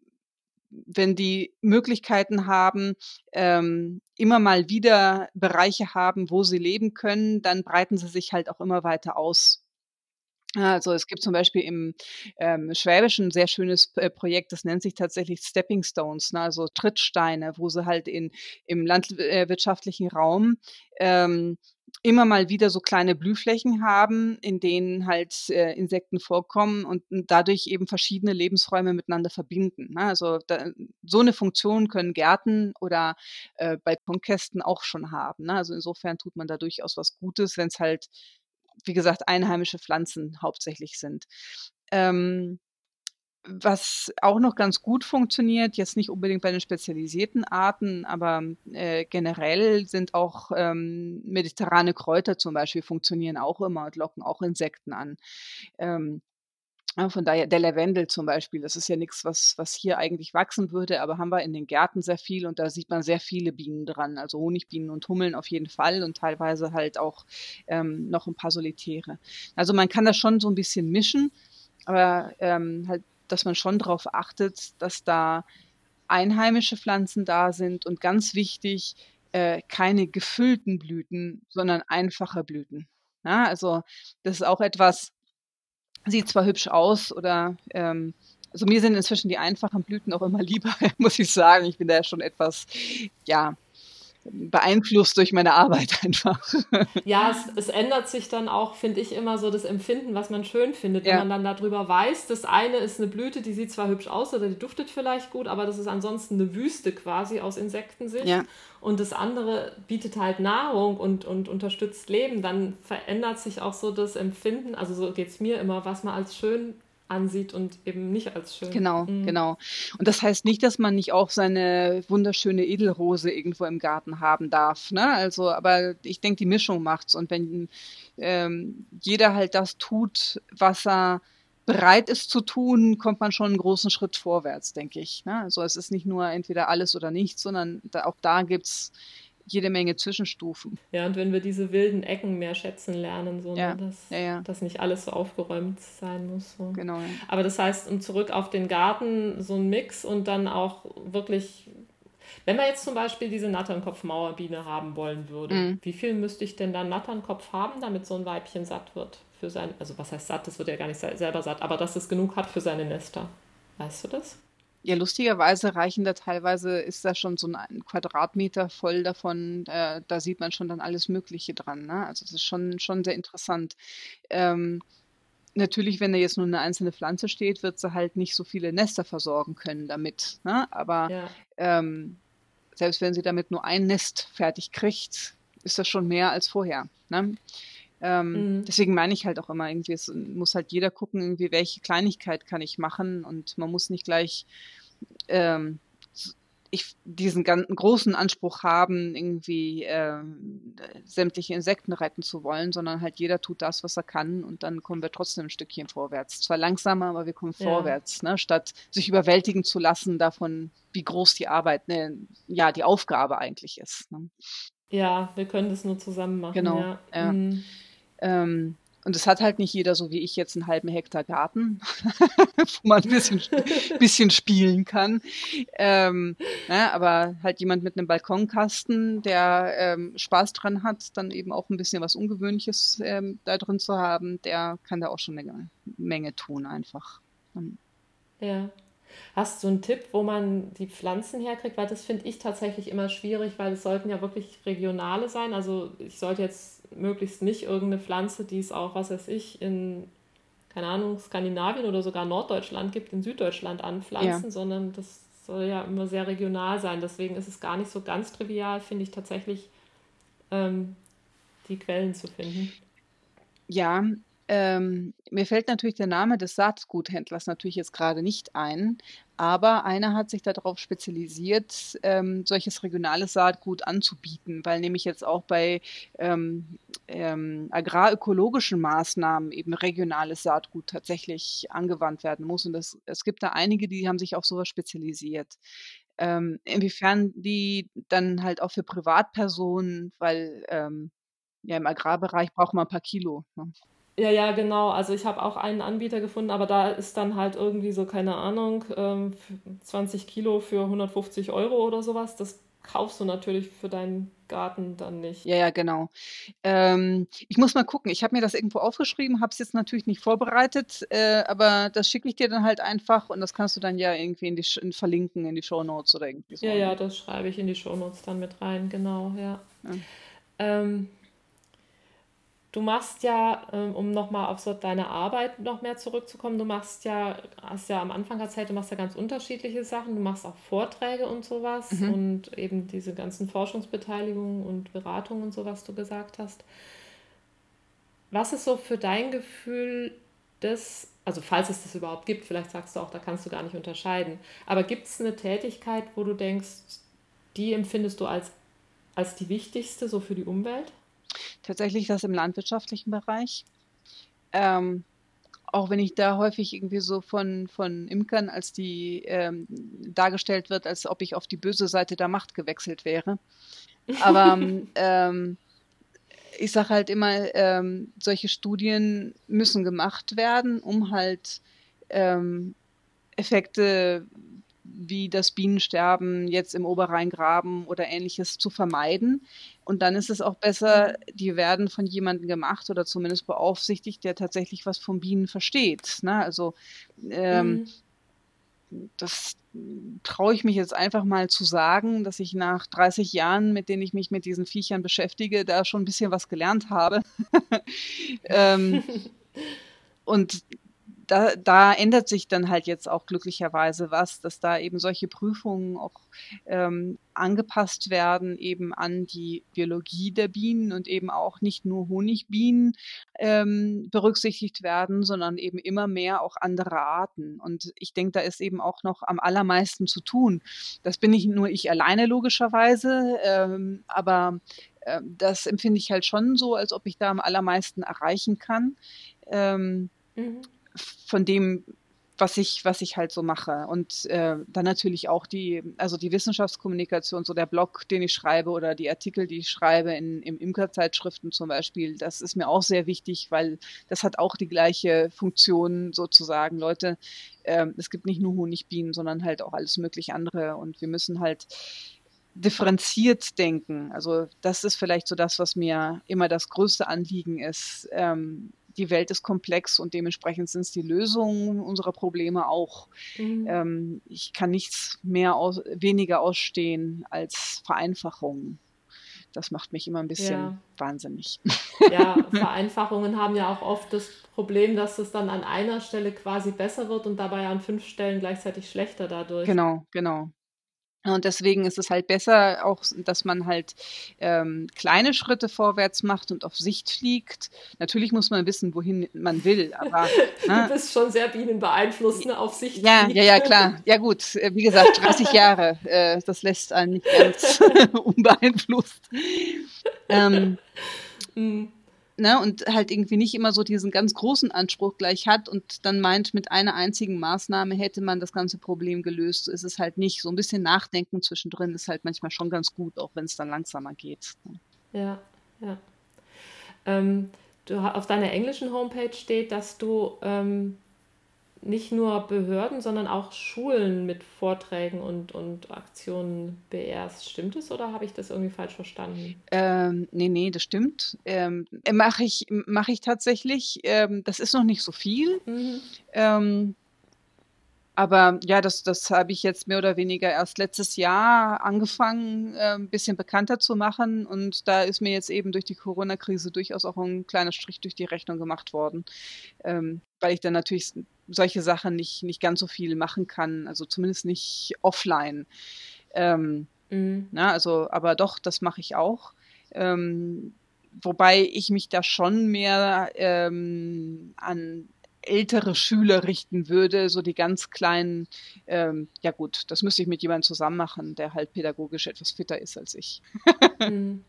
B: wenn die Möglichkeiten haben, ähm, immer mal wieder Bereiche haben, wo sie leben können, dann breiten sie sich halt auch immer weiter aus. Ja, also, es gibt zum Beispiel im, ähm, Schwäbischen 'n sehr schönes, äh, Projekt, das nennt sich tatsächlich Stepping Stones, ne, also Trittsteine, wo sie halt in im land äh, wirtschaftlichen Raum, ähm, immer mal wieder so kleine Blühflächen haben, in denen halt, äh, Insekten vorkommen und und dadurch eben verschiedene Lebensräume miteinander verbinden, ne? Also, da so 'ne Funktion können Gärten oder, äh, Balkonkästen auch schon haben, ne? Also, insofern tut man da durchaus was Gutes, wenn's halt, wie gesagt, einheimische Pflanzen hauptsächlich sind. Ähm, was auch noch ganz gut funktioniert, jetzt nicht unbedingt bei den spezialisierten Arten, aber, äh, generell sind auch, ähm, mediterrane Kräuter zum Beispiel funktionieren auch immer und locken auch Insekten an. Ähm Ja, von daher der Lavendel zum Beispiel, das ist ja nix, was was hier eigentlich wachsen würde, aber haben wir in den Gärten sehr viel und da sieht man sehr viele Bienen dran, also Honigbienen und Hummeln auf jeden Fall und teilweise halt auch, ähm, noch 'n paar Solitäre. Also, man kann das schon so 'n bisschen mischen, aber, ähm, halt, dass man schon drauf achtet, dass da einheimische Pflanzen da sind und ganz wichtig, äh, keine gefüllten Blüten, sondern einfache Blüten. Ja, also, das ist auch etwas sieht zwar hübsch aus oder, ähm also, mir sind inzwischen die einfachen Blüten auch immer lieber, muss ich sagen. Ich bin da ja schon etwas, ja, beeinflusst durch meine Arbeit einfach.
A: Ja, es, es ändert sich dann auch, finde ich, immer so das Empfinden, was man schön findet. Wenn
B: Ja,
A: man dann darüber weiß, das eine ist eine Blüte, die sieht zwar hübsch aus oder die duftet vielleicht gut, aber das ist ansonsten eine Wüste quasi aus Insektensicht.
B: ja,
A: Und das andere bietet halt Nahrung und, und unterstützt Leben. Dann verändert sich auch so das Empfinden, also so geht es mir immer, was man als schön ansieht und eben nicht als schön.
B: genau,
A: Mhm.
B: genau. Und das heißt nicht, dass man nicht auch seine wunderschöne Edelrose irgendwo im Garten haben darf, ne? Also, aber ich denke, die Mischung macht's. Und wenn, ähm, jeder halt das tut, was er bereit ist zu tun, kommt man schon einen großen Schritt vorwärts, denke ich, ne? Also, es ist nicht nur entweder alles oder nichts, sondern da auch da gibt's jede Menge Zwischenstufen.
A: Ja, und wenn wir diese wilden Ecken mehr schätzen lernen, so, ne,
B: Ja,
A: dass,
B: ja, ja,
A: dass nicht alles so aufgeräumt sein muss. So.
B: genau, ja.
A: Aber das heißt, um zurück auf den Garten, so ein Mix und dann auch wirklich, wenn wir jetzt zum Beispiel diese Natternkopf-Mauerbiene haben wollen würde,
B: Mhm.
A: wie viel müsste ich denn dann Natternkopf haben, damit so ein Weibchen satt wird? Für sein, also was heißt satt, das wird ja gar nicht selber satt, aber dass es genug hat für seine Nester. Weißt du das?
B: Ja, lustigerweise reichen da teilweise ist da schon so 'n ein Quadratmeter voll davon, äh, da sieht man schon dann alles Mögliche dran, ne? Also, das ist schon schon sehr interessant. Ähm, natürlich, wenn da jetzt nur 'ne einzelne Pflanze steht, wird sie halt nicht so viele Nester versorgen können damit, ne? Aber,
A: Ja.
B: ähm, selbst wenn sie damit nur ein Nest fertig kriegt, ist das schon mehr als vorher, ne? Ähm,
A: Mhm.
B: deswegen meine ich halt auch immer irgendwie, es muss halt jeder gucken, irgendwie, welche Kleinigkeit kann ich machen und man muss nicht gleich ähm, s ich diesen gan großen Anspruch haben, irgendwie, ähm, äh, sämtliche Insekten retten zu wollen, sondern halt jeder tut das, was er kann und dann kommen wir trotzdem 'n Stückchen vorwärts. Zwar langsamer, aber wir kommen
A: Ja.
B: vorwärts, ne, statt sich überwältigen zu lassen davon, wie groß die Arbeit, ne, ja, die Aufgabe eigentlich ist, ne?
A: Ja, wir können das nur zusammen machen,
B: Genau,
A: ja.
B: ja.
A: Mhm.
B: Ähm, und es hat halt nicht jeder so wie ich jetzt 'n halben Hektar Garten, wo man 'n bisschen bisschen spielen kann. Ähm, ne, aber halt jemand mit 'nem Balkonkasten, der, ähm, Spaß dran hat, dann eben auch 'n bisschen was Ungewöhnliches, ähm, da drin zu haben, der kann da auch schon 'ne Menge tun einfach. Ähm,
A: Ja. Hast du einen Tipp, wo man die Pflanzen herkriegt? Weil das finde ich tatsächlich immer schwierig, weil es sollten ja wirklich regionale sein. Also ich sollte jetzt möglichst nicht irgendeine Pflanze, die es auch, was weiß ich, in, keine Ahnung, Skandinavien oder sogar Norddeutschland gibt, in Süddeutschland
B: ja.
A: anpflanzen, sondern das soll ja immer sehr regional sein. Deswegen ist es gar nicht so ganz trivial, finde ich tatsächlich, ähm, die Quellen zu finden.
B: Ja, ähm, mir fällt natürlich der Name des Saatguthändlers natürlich jetzt gerade nicht ein, aber einer hat sich darauf spezialisiert, ähm, solches regionales Saatgut anzubieten, weil nämlich jetzt auch bei, ähm, ähm, agrarökologischen Maßnahmen eben regionales Saatgut tatsächlich angewandt werden muss und das es gibt da einige, die haben sich auf so was spezialisiert. Ähm, inwiefern die dann halt auch für Privatpersonen, weil, ähm, ja, im Agrarbereich braucht man 'n paar Kilo, ne?
A: Ja, ja, genau. Also ich habe auch einen Anbieter gefunden, aber da ist dann halt irgendwie so, keine Ahnung, ähm, zwanzig Kilo für hundertfünfzig Euro oder sowas. Das kaufst du natürlich für deinen Garten dann nicht.
B: Ja, ja, genau. Ähm, ich muss mal gucken. Ich habe mir das irgendwo aufgeschrieben, habe es jetzt natürlich nicht vorbereitet, äh, aber das schicke ich dir dann halt einfach und das kannst du dann ja irgendwie in die Sch in verlinken in die Shownotes oder irgendwie
A: Ja,
B: so,
A: ja,
B: ne?
A: das schreibe ich in die Shownotes dann mit rein, genau, ja.
B: Ja.
A: Ähm, Du machst ja, ähm, um nochmal auf so deine Arbeit noch mehr zurückzukommen, du machst ja, hast ja am Anfang erzählt, du machst ja ganz unterschiedliche Sachen. Du machst auch Vorträge und sowas
B: Mhm.
A: und eben diese ganzen Forschungsbeteiligungen und Beratungen und so, was du gesagt hast. Was ist so für dein Gefühl das, also falls es das überhaupt gibt, vielleicht sagst du auch, da kannst du gar nicht unterscheiden, aber gibt es eine Tätigkeit, wo du denkst, die empfindest du als, als die wichtigste so für die Umwelt?
B: Tatsächlich das im landwirtschaftlichen Bereich. Ähm auch wenn ich da häufig irgendwie so von, von Imkern als die ähm, dargestellt wird, als ob ich auf die böse Seite der Macht gewechselt wäre. Aber ähm, ich sage halt immer, ähm, solche Studien müssen gemacht werden, um halt ähm, Effekte wie das Bienensterben jetzt im Oberrheingraben oder Ähnliches zu vermeiden. Und dann ist es auch besser, die werden von jemandem gemacht oder zumindest beaufsichtigt, der tatsächlich was von Bienen versteht. Ne? Also ähm,
A: Mhm.
B: das traue ich mich jetzt einfach mal zu sagen, dass ich nach dreißig Jahren, mit denen ich mich mit diesen Viechern beschäftige, da schon ein bisschen was gelernt habe. ähm, und da, da ändert sich dann halt jetzt auch glücklicherweise was, dass da eben solche Prüfungen auch ähm, angepasst werden eben an die Biologie der Bienen und eben auch nicht nur Honigbienen ähm, berücksichtigt werden, sondern eben immer mehr auch andere Arten. Und ich denke, da ist eben auch noch am allermeisten zu tun. Das bin nicht nur ich alleine logischerweise, ähm, aber äh, das empfinde ich halt schon so, als ob ich da am allermeisten erreichen kann. Ähm,
A: Mhm.
B: von dem, was ich, was ich halt so mache. Und äh, dann natürlich auch die, also die Wissenschaftskommunikation, so der Blog, den ich schreibe oder die Artikel, die ich schreibe in, in Imkerzeitschriften zum Beispiel, das ist mir auch sehr wichtig, weil das hat auch die gleiche Funktion sozusagen. Leute, äh, es gibt nicht nur Honigbienen, sondern halt auch alles mögliche andere und wir müssen halt differenziert denken. Also das ist vielleicht so das, was mir immer das größte Anliegen ist. Ähm, die Welt ist komplex und dementsprechend sind es die Lösungen unserer Probleme auch.
A: Mhm.
B: Ähm, ich kann nichts mehr aus, weniger ausstehen als Vereinfachungen. Das macht mich immer ein bisschen
A: Ja.
B: wahnsinnig.
A: Ja, Vereinfachungen haben ja auch oft das Problem, dass es dann an einer Stelle quasi besser wird und dabei an fünf Stellen gleichzeitig schlechter dadurch.
B: Genau, genau. Und deswegen ist es halt besser auch, dass man halt ähm, kleine Schritte vorwärts macht und auf Sicht fliegt. Natürlich muss man wissen, wohin man will, aber
A: Du
B: ne,
A: bist schon sehr bienenbeeinflusst, ne? Auf Sicht
B: ja, ja,
A: fliegt.
B: ja, klar. Ja gut, äh, wie gesagt, dreißig Jahre, äh, das lässt einen nicht ganz unbeeinflusst. Ähm,
A: Mhm.
B: ne, und halt irgendwie nicht immer so diesen ganz großen Anspruch gleich hat und dann meint, mit einer einzigen Maßnahme hätte man das ganze Problem gelöst. So ist es halt nicht. So ein bisschen Nachdenken zwischendrin ist halt manchmal schon ganz gut, auch wenn es dann langsamer geht.
A: Ja, ja. Ähm, du, auf deiner englischen Homepage steht, dass du ähm, nicht nur Behörden, sondern auch Schulen mit Vorträgen und, und Aktionen beehrst. Stimmt es oder habe ich das irgendwie falsch verstanden?
B: Ähm, ne, ne, das stimmt. Ähm, mache ich mache ich tatsächlich. Ähm, das ist noch nicht so viel.
A: Mhm.
B: Ähm Aber ja, das das habe ich jetzt mehr oder weniger erst letztes Jahr angefangen, äh, 'n bisschen bekannter zu machen und da ist mir jetzt eben durch die Corona-Krise durchaus auch ein kleiner Strich durch die Rechnung gemacht worden, ähm, weil ich dann natürlich s solche Sachen nicht nicht ganz so viel machen kann, also zumindest nicht offline. Ähm,
A: Mhm.
B: ne, also aber doch, das mache ich auch. Ähm, wobei ich mich da schon mehr, ähm, an ältere Schüler richten würde, so die ganz kleinen, ähm, ja gut, das müsste ich mit jemandem zusammen machen, der halt pädagogisch etwas fitter ist als ich.
A: Mhm.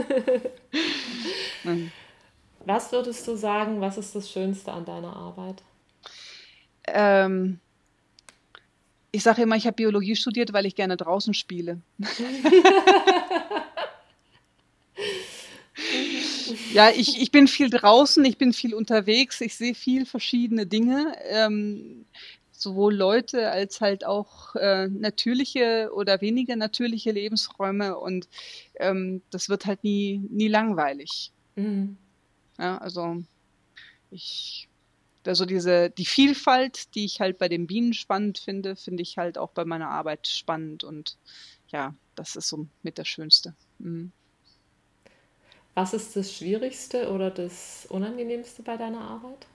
B: Mhm.
A: Was würdest du sagen, was ist das Schönste an deiner Arbeit?
B: Ähm, ich sage immer, ich habe Biologie studiert, weil ich gerne draußen spiele. Ja, ich ich bin viel draußen, ich bin viel unterwegs, ich sehe viel verschiedene Dinge, ähm, sowohl Leute als halt auch, äh, natürliche oder weniger natürliche Lebensräume und, ähm, das wird halt nie nie langweilig.
A: Mhm.
B: Ja, also ich also diese die Vielfalt, die ich halt bei den Bienen spannend finde, finde ich halt auch bei meiner Arbeit spannend und ja, das ist so mit das Schönste. Mhm.
A: Was ist das Schwierigste oder das Unangenehmste bei deiner Arbeit?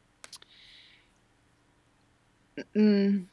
B: Hm,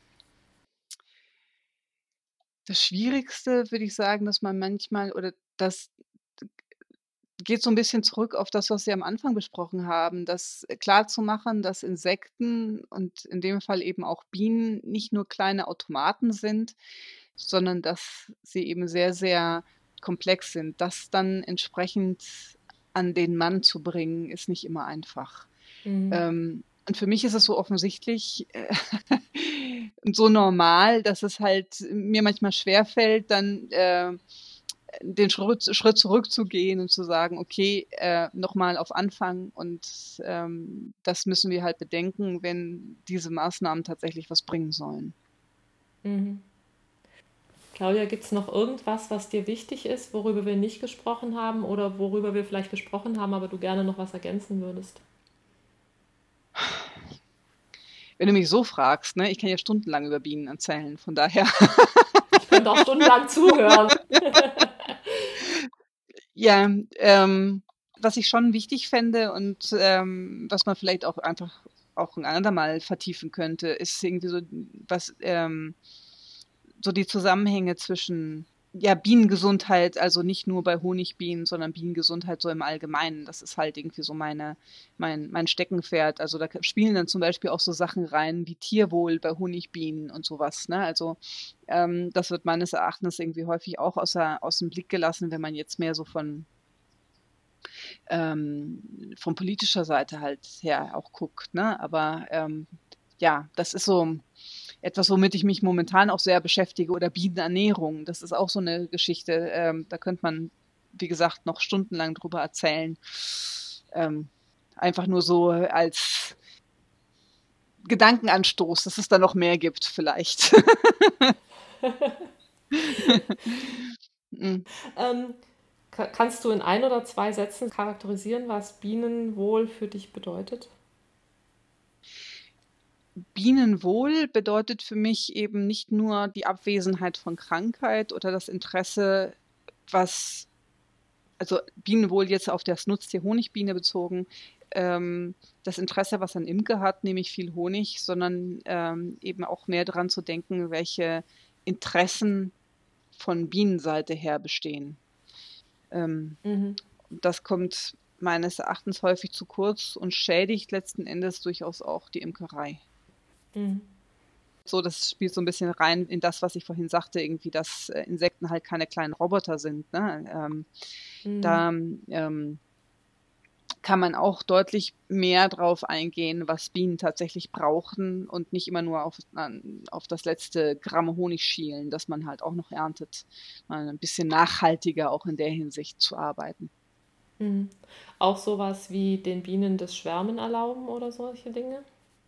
B: das Schwierigste würde ich sagen, dass man manchmal oder das geht so 'n bisschen zurück auf das, was wir am Anfang besprochen haben, das klarzumachen, dass Insekten und in dem Fall eben auch Bienen nicht nur kleine Automaten sind, sondern dass sie eben sehr, sehr komplex sind. Das dann entsprechend an den Mann zu bringen, ist nicht immer einfach.
A: Mhm.
B: Ähm, Und für mich ist es so offensichtlich äh, und so normal, dass es halt mir manchmal schwerfällt, dann äh, den Schritt, Schritt zurückzugehen und zu sagen, okay, äh, nochmal auf Anfang und ähm, das müssen wir halt bedenken, wenn diese Maßnahmen tatsächlich was bringen sollen.
A: Mhm. Claudia, gibt es noch irgendwas, was dir wichtig ist, worüber wir nicht gesprochen haben oder worüber wir vielleicht gesprochen haben, aber du gerne noch was ergänzen würdest?
B: Wenn du mich so fragst, ne, ich kann ja stundenlang über Bienen erzählen, von daher.
A: Ich könnte auch stundenlang zuhören.
B: Ja, ähm, was ich schon wichtig fände und ähm, was man vielleicht auch einfach auch ein andermal vertiefen könnte, ist irgendwie so was ähm, so die Zusammenhänge zwischen ja, Bienengesundheit, also nicht nur bei Honigbienen, sondern Bienengesundheit so im Allgemeinen. Das ist halt irgendwie so meine, mein, mein Steckenpferd. Also da spielen dann zum Beispiel auch so Sachen rein wie Tierwohl bei Honigbienen und sowas. Ne? Also ähm, das wird meines Erachtens irgendwie häufig auch außer, aus dem Blick gelassen, wenn man jetzt mehr so von ähm, von politischer Seite halt her auch guckt. Ne? Aber ähm, ja, das ist so etwas, womit ich mich momentan auch sehr beschäftige. Oder Bienenernährung, das ist auch so eine Geschichte. Ähm, da könnte man, wie gesagt, noch stundenlang drüber erzählen. Ähm, einfach nur so als Gedankenanstoß, dass es da noch mehr gibt vielleicht. mm.
A: ähm, kannst du in ein oder zwei Sätzen charakterisieren, was Bienenwohl für dich bedeutet?
B: Bienenwohl bedeutet für mich eben nicht nur die Abwesenheit von Krankheit oder das Interesse, was, also Bienenwohl jetzt auf das Nutztier Honigbiene bezogen, ähm, das Interesse, was ein Imker hat, nämlich viel Honig, sondern ähm, eben auch mehr daran zu denken, welche Interessen von Bienenseite her bestehen. Ähm,
A: Mhm.
B: das kommt meines Erachtens häufig zu kurz und schädigt letzten Endes durchaus auch die Imkerei.
A: Mhm.
B: So, das spielt so ein bisschen rein in das, was ich vorhin sagte, irgendwie, dass äh, Insekten halt keine kleinen Roboter sind. Ne? Ähm,
A: Mhm.
B: da ähm, kann man auch deutlich mehr drauf eingehen, was Bienen tatsächlich brauchen und nicht immer nur auf, an, auf das letzte Gramm Honig schielen, das man halt auch noch erntet. Mal ein bisschen nachhaltiger auch in der Hinsicht zu arbeiten.
A: Mhm. Auch sowas wie den Bienen das Schwärmen erlauben oder solche Dinge?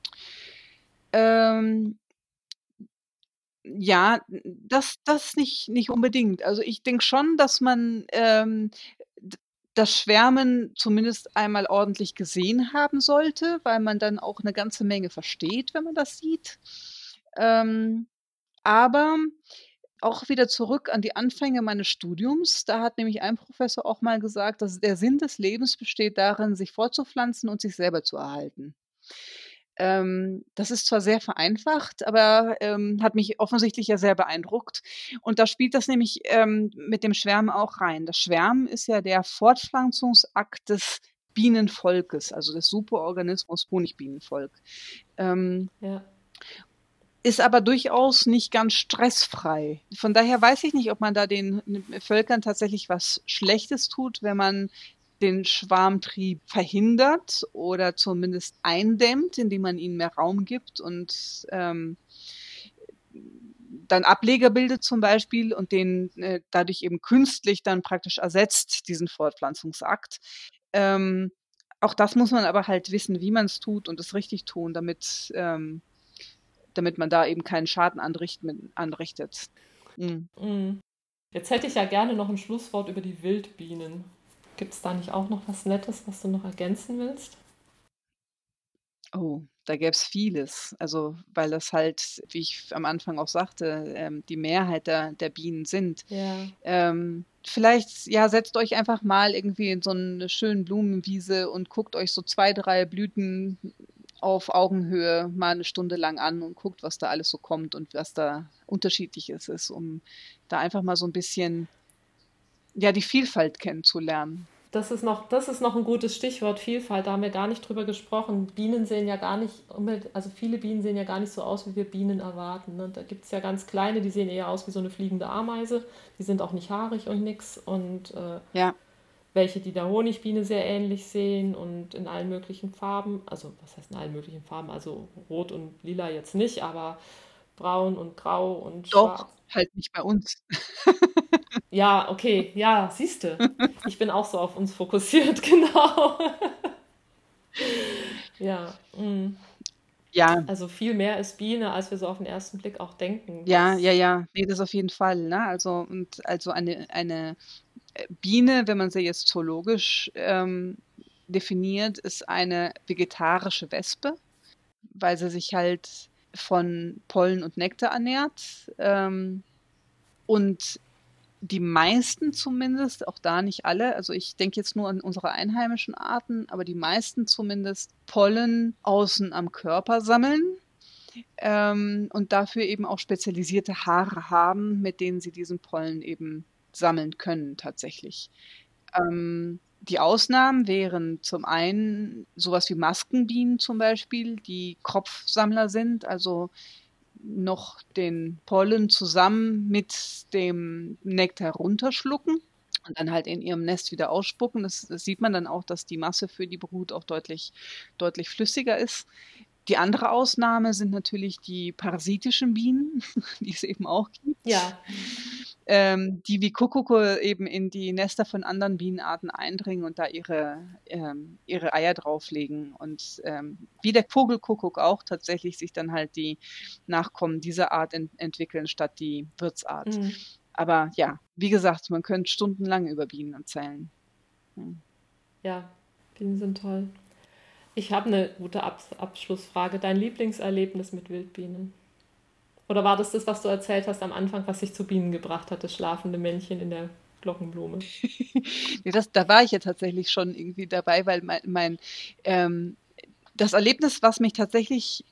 B: Ähm, ja, das, das nicht, nicht unbedingt. Also ich denke schon, dass man ähm, d- das Schwärmen zumindest einmal ordentlich gesehen haben sollte, weil man dann auch eine ganze Menge versteht, wenn man das sieht. Ähm, aber auch wieder zurück an die Anfänge meines Studiums. Da hat nämlich ein Professor auch mal gesagt, dass der Sinn des Lebens besteht darin, sich fortzupflanzen und sich selber zu erhalten. Ähm, das ist zwar sehr vereinfacht, aber ähm, hat mich offensichtlich ja sehr beeindruckt. Und da spielt das nämlich ähm, mit dem Schwärmen auch rein. Das Schwärmen ist ja der Fortpflanzungsakt des Bienenvolkes, also des Superorganismus Honigbienenvolk. Ähm,
A: Ja.
B: ist aber durchaus nicht ganz stressfrei. Von daher weiß ich nicht, ob man da den Völkern tatsächlich was Schlechtes tut, wenn man den Schwarmtrieb verhindert oder zumindest eindämmt, indem man ihnen mehr Raum gibt und ähm, dann Ableger bildet zum Beispiel und den äh, dadurch eben künstlich dann praktisch ersetzt, diesen Fortpflanzungsakt. Ähm, auch das muss man aber halt wissen, wie man es tut und es richtig tun, damit ähm, damit man da eben keinen Schaden anrichten, anrichtet. Mhm.
A: Mhm. Jetzt hätte ich ja gerne noch ein Schlusswort über die Wildbienen. Gibt es da nicht auch noch was Nettes, was du noch ergänzen willst?
B: Oh, da gäbe es vieles. Also, weil das halt, wie ich am Anfang auch sagte, ähm, die Mehrheit der, der Bienen sind.
A: Ja.
B: Ähm, vielleicht, ja, setzt euch einfach mal irgendwie in so eine schöne Blumenwiese und guckt euch so zwei, drei Blüten auf Augenhöhe mal eine Stunde lang an und guckt, was da alles so kommt und was da unterschiedliches ist, um da einfach mal so ein bisschen, ja, die Vielfalt kennenzulernen.
A: Das ist noch, das ist noch ein gutes Stichwort, Vielfalt. Da haben wir gar nicht drüber gesprochen. Bienen sehen ja gar nicht, also viele Bienen sehen ja gar nicht so aus, wie wir Bienen erwarten. Ne? Da gibt es ja ganz kleine, die sehen eher aus wie so eine fliegende Ameise. Die sind auch nicht haarig und nix. Und äh,
B: Ja.
A: welche, die der Honigbiene sehr ähnlich sehen und in allen möglichen Farben. Also was heißt in allen möglichen Farben? Also rot und lila jetzt nicht, aber braun und grau und
B: Doch,
A: schwarz.
B: halt nicht bei uns.
A: Ja, okay, ja, siehste. Ich bin auch so auf uns fokussiert, genau. Ja, mm.
B: Ja,
A: Also viel mehr ist Biene, als wir so auf den ersten Blick auch denken,
B: ja, ja,
A: was
B: ja. Ne, das auf jeden Fall, ne? Also und also eine eine, äh, Biene, wenn man sie jetzt zoologisch, ähm, definiert, ist eine vegetarische Wespe, weil sie sich halt von Pollen und Nektar ernährt. Ähm, und die meisten zumindest, auch da nicht alle, also ich denke jetzt nur an unsere einheimischen Arten, aber die meisten zumindest Pollen außen am Körper sammeln, ähm, und dafür eben auch spezialisierte Haare haben, mit denen sie diesen Pollen eben sammeln können tatsächlich. Ähm, die Ausnahmen wären zum einen sowas wie Maskenbienen zum Beispiel, die Kropfsammler sind, also noch den Pollen zusammen mit dem Nektar runterschlucken und dann halt in ihrem Nest wieder ausspucken. Das, das sieht man dann auch, dass die Masse für die Brut auch deutlich, deutlich flüssiger ist. Die andere Ausnahme sind natürlich die parasitischen Bienen, die es eben auch gibt,
A: ja,
B: ähm, die wie Kuckucke eben in die Nester von anderen Bienenarten eindringen und da ihre, ähm, ihre Eier drauflegen. Und ähm, wie der Vogelkuckuck auch tatsächlich sich dann halt die Nachkommen dieser Art ent entwickeln statt die Wirtsart.
A: mm,
B: Aber ja, wie gesagt, man könnte stundenlang über Bienen erzählen. Hm.
A: ja, Bienen sind toll. Ich habe eine gute Ab Abschlussfrage. Dein Lieblingserlebnis mit Wildbienen? Oder war das das, was du erzählt hast am Anfang, was sich zu Bienen gebracht hat, das schlafende Männchen in der Glockenblume?
B: Nee, das, da war ich ja tatsächlich schon irgendwie dabei, weil mein, mein ähm, das Erlebnis, was mich tatsächlich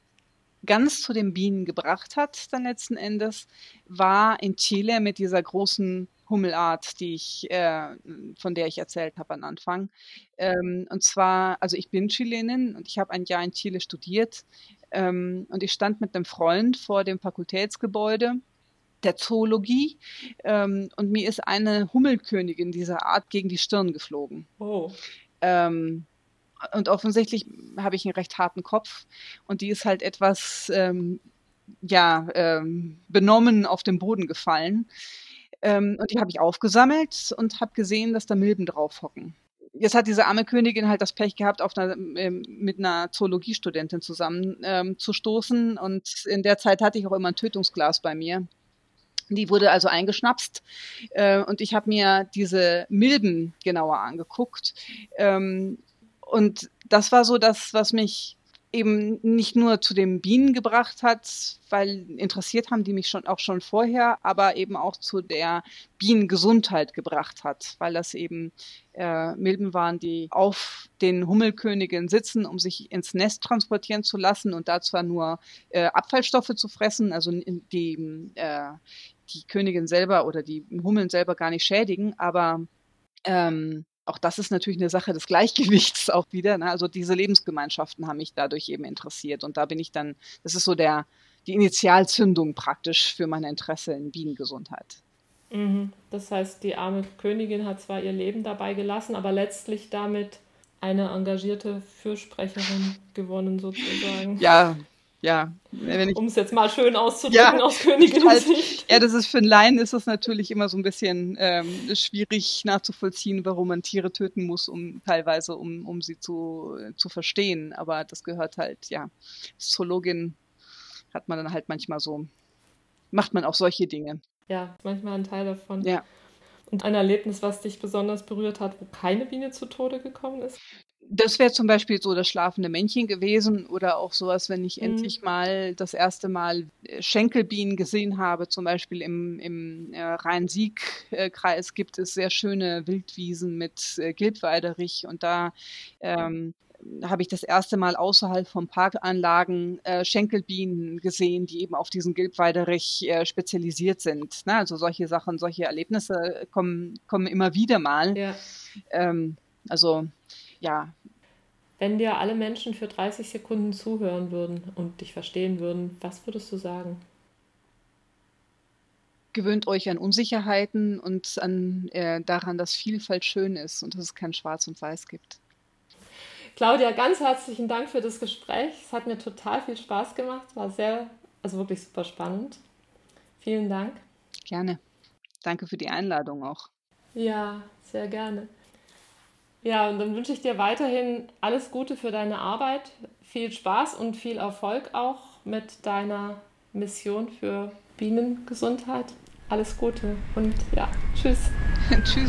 B: ganz zu den Bienen gebracht hat, dann letzten Endes, war in Chile mit dieser großen Hummelart, die ich, äh, von der ich erzählt habe am Anfang. Ähm, und zwar, also ich bin Chilenin und ich habe ein Jahr in Chile studiert. Ähm, und ich stand mit einem Freund vor dem Fakultätsgebäude der Zoologie, ähm, und mir ist eine Hummelkönigin dieser Art gegen die Stirn geflogen.
A: Oh,
B: Ähm, und offensichtlich habe ich einen recht harten Kopf und die ist halt etwas, ähm, ja, ähm, benommen auf den Boden gefallen. Ähm, und die habe ich aufgesammelt und habe gesehen, dass da Milben drauf hocken. Jetzt hat diese arme Königin halt das Pech gehabt, auf einer, ähm, mit einer Zoologiestudentin zusammen ähm, zu stoßen. Und in der Zeit hatte ich auch immer ein Tötungsglas bei mir. Die wurde also eingeschnapst, äh, und ich habe mir diese Milben genauer angeguckt. Ähm, und das war so das, was mich eben nicht nur zu den Bienen gebracht hat, weil interessiert haben die mich schon auch schon vorher, aber eben auch zu der Bienengesundheit gebracht hat, weil das eben äh, Milben waren, die auf den Hummelkönigen sitzen, um sich ins Nest transportieren zu lassen und da zwar nur äh, Abfallstoffe zu fressen, also die äh, die Königin selber oder die Hummeln selber gar nicht schädigen, aber ähm, auch das ist natürlich eine Sache des Gleichgewichts auch wieder. Ne? Also diese Lebensgemeinschaften haben mich dadurch eben interessiert und da bin ich dann, das ist so der die Initialzündung praktisch für mein Interesse in Bienengesundheit.
A: mhm. Das heißt, die arme Königin hat zwar ihr Leben dabei gelassen, aber letztlich damit eine engagierte Fürsprecherin gewonnen, sozusagen.
B: Ja, ja, wenn ich
A: Um es jetzt mal schön auszudrücken
B: ja,
A: aus
B: ist halt,
A: Königinnen-Sicht.
B: ja, das ist für einen Laien ist es natürlich immer so ein bisschen ähm, schwierig nachzuvollziehen, warum man Tiere töten muss, um teilweise, um, um sie zu, zu verstehen. Aber das gehört halt, ja, als Zoologin hat man dann halt manchmal so, macht man auch solche Dinge.
A: Ja, manchmal ein Teil davon.
B: Ja.
A: Und ein Erlebnis, was dich besonders berührt hat, wo keine Biene zu Tode gekommen ist?
B: Das wäre zum Beispiel so das schlafende Männchen gewesen oder auch sowas, wenn ich
A: Mhm.
B: endlich mal das erste Mal äh, Schenkelbienen gesehen habe. Zum Beispiel im, im äh, Rhein-Sieg-Kreis gibt es sehr schöne Wildwiesen mit äh, Gilbweiderich und da ähm, habe ich das erste Mal außerhalb von Parkanlagen äh, Schenkelbienen gesehen, die eben auf diesen Gilbweiderich äh, spezialisiert sind. Ne? Also solche Sachen, solche Erlebnisse kommen, kommen immer wieder mal.
A: Ja.
B: Ähm, also ja,
A: Wenn dir alle Menschen für dreißig Sekunden zuhören würden und dich verstehen würden, was würdest du sagen?
B: gewöhnt euch an Unsicherheiten und an, äh, daran, dass Vielfalt schön ist und dass es kein Schwarz und Weiß gibt.
A: Claudia, ganz herzlichen Dank für das Gespräch. Es hat mir total viel Spaß gemacht, war sehr, also wirklich super spannend. Vielen Dank.
B: Gerne. Danke für die Einladung auch.
A: Ja, sehr gerne. Ja, und dann wünsche ich dir weiterhin alles Gute für deine Arbeit, viel Spaß und viel Erfolg auch mit deiner Mission für Bienengesundheit. Alles Gute und ja, tschüss.
B: Tschüss.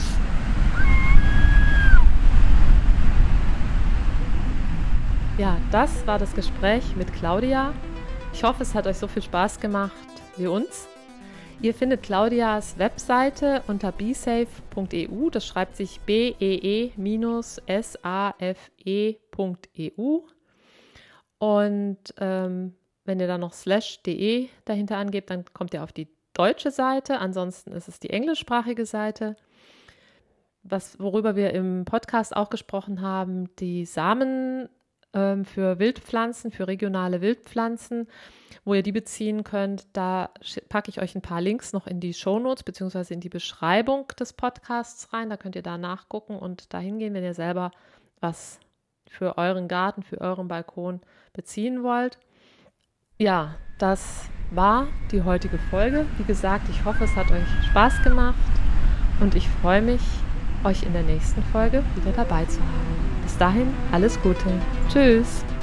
A: Ja, das war das Gespräch mit Claudia. Ich hoffe, es hat euch so viel Spaß gemacht wie uns. Ihr findet Claudias Webseite unter beesafe punkt e u, das schreibt sich b e e s a f e punkt e u. Und ähm, wenn ihr dann noch slash de dahinter angebt, dann kommt ihr auf die deutsche Seite. Ansonsten ist es die englischsprachige Seite. Was, worüber wir im Podcast auch gesprochen haben, die Samen ähm, für Wildpflanzen, für regionale Wildpflanzen, wo ihr die beziehen könnt, da packe ich euch ein paar Links noch in die Shownotes beziehungsweise in die Beschreibung des Podcasts rein. Da könnt ihr da nachgucken und da hingehen, wenn ihr selber was für euren Garten, für euren Balkon beziehen wollt. Ja, das war die heutige Folge. Wie gesagt, ich hoffe, es hat euch Spaß gemacht und ich freue mich, euch in der nächsten Folge wieder dabei zu haben. Bis dahin, alles Gute. Tschüss.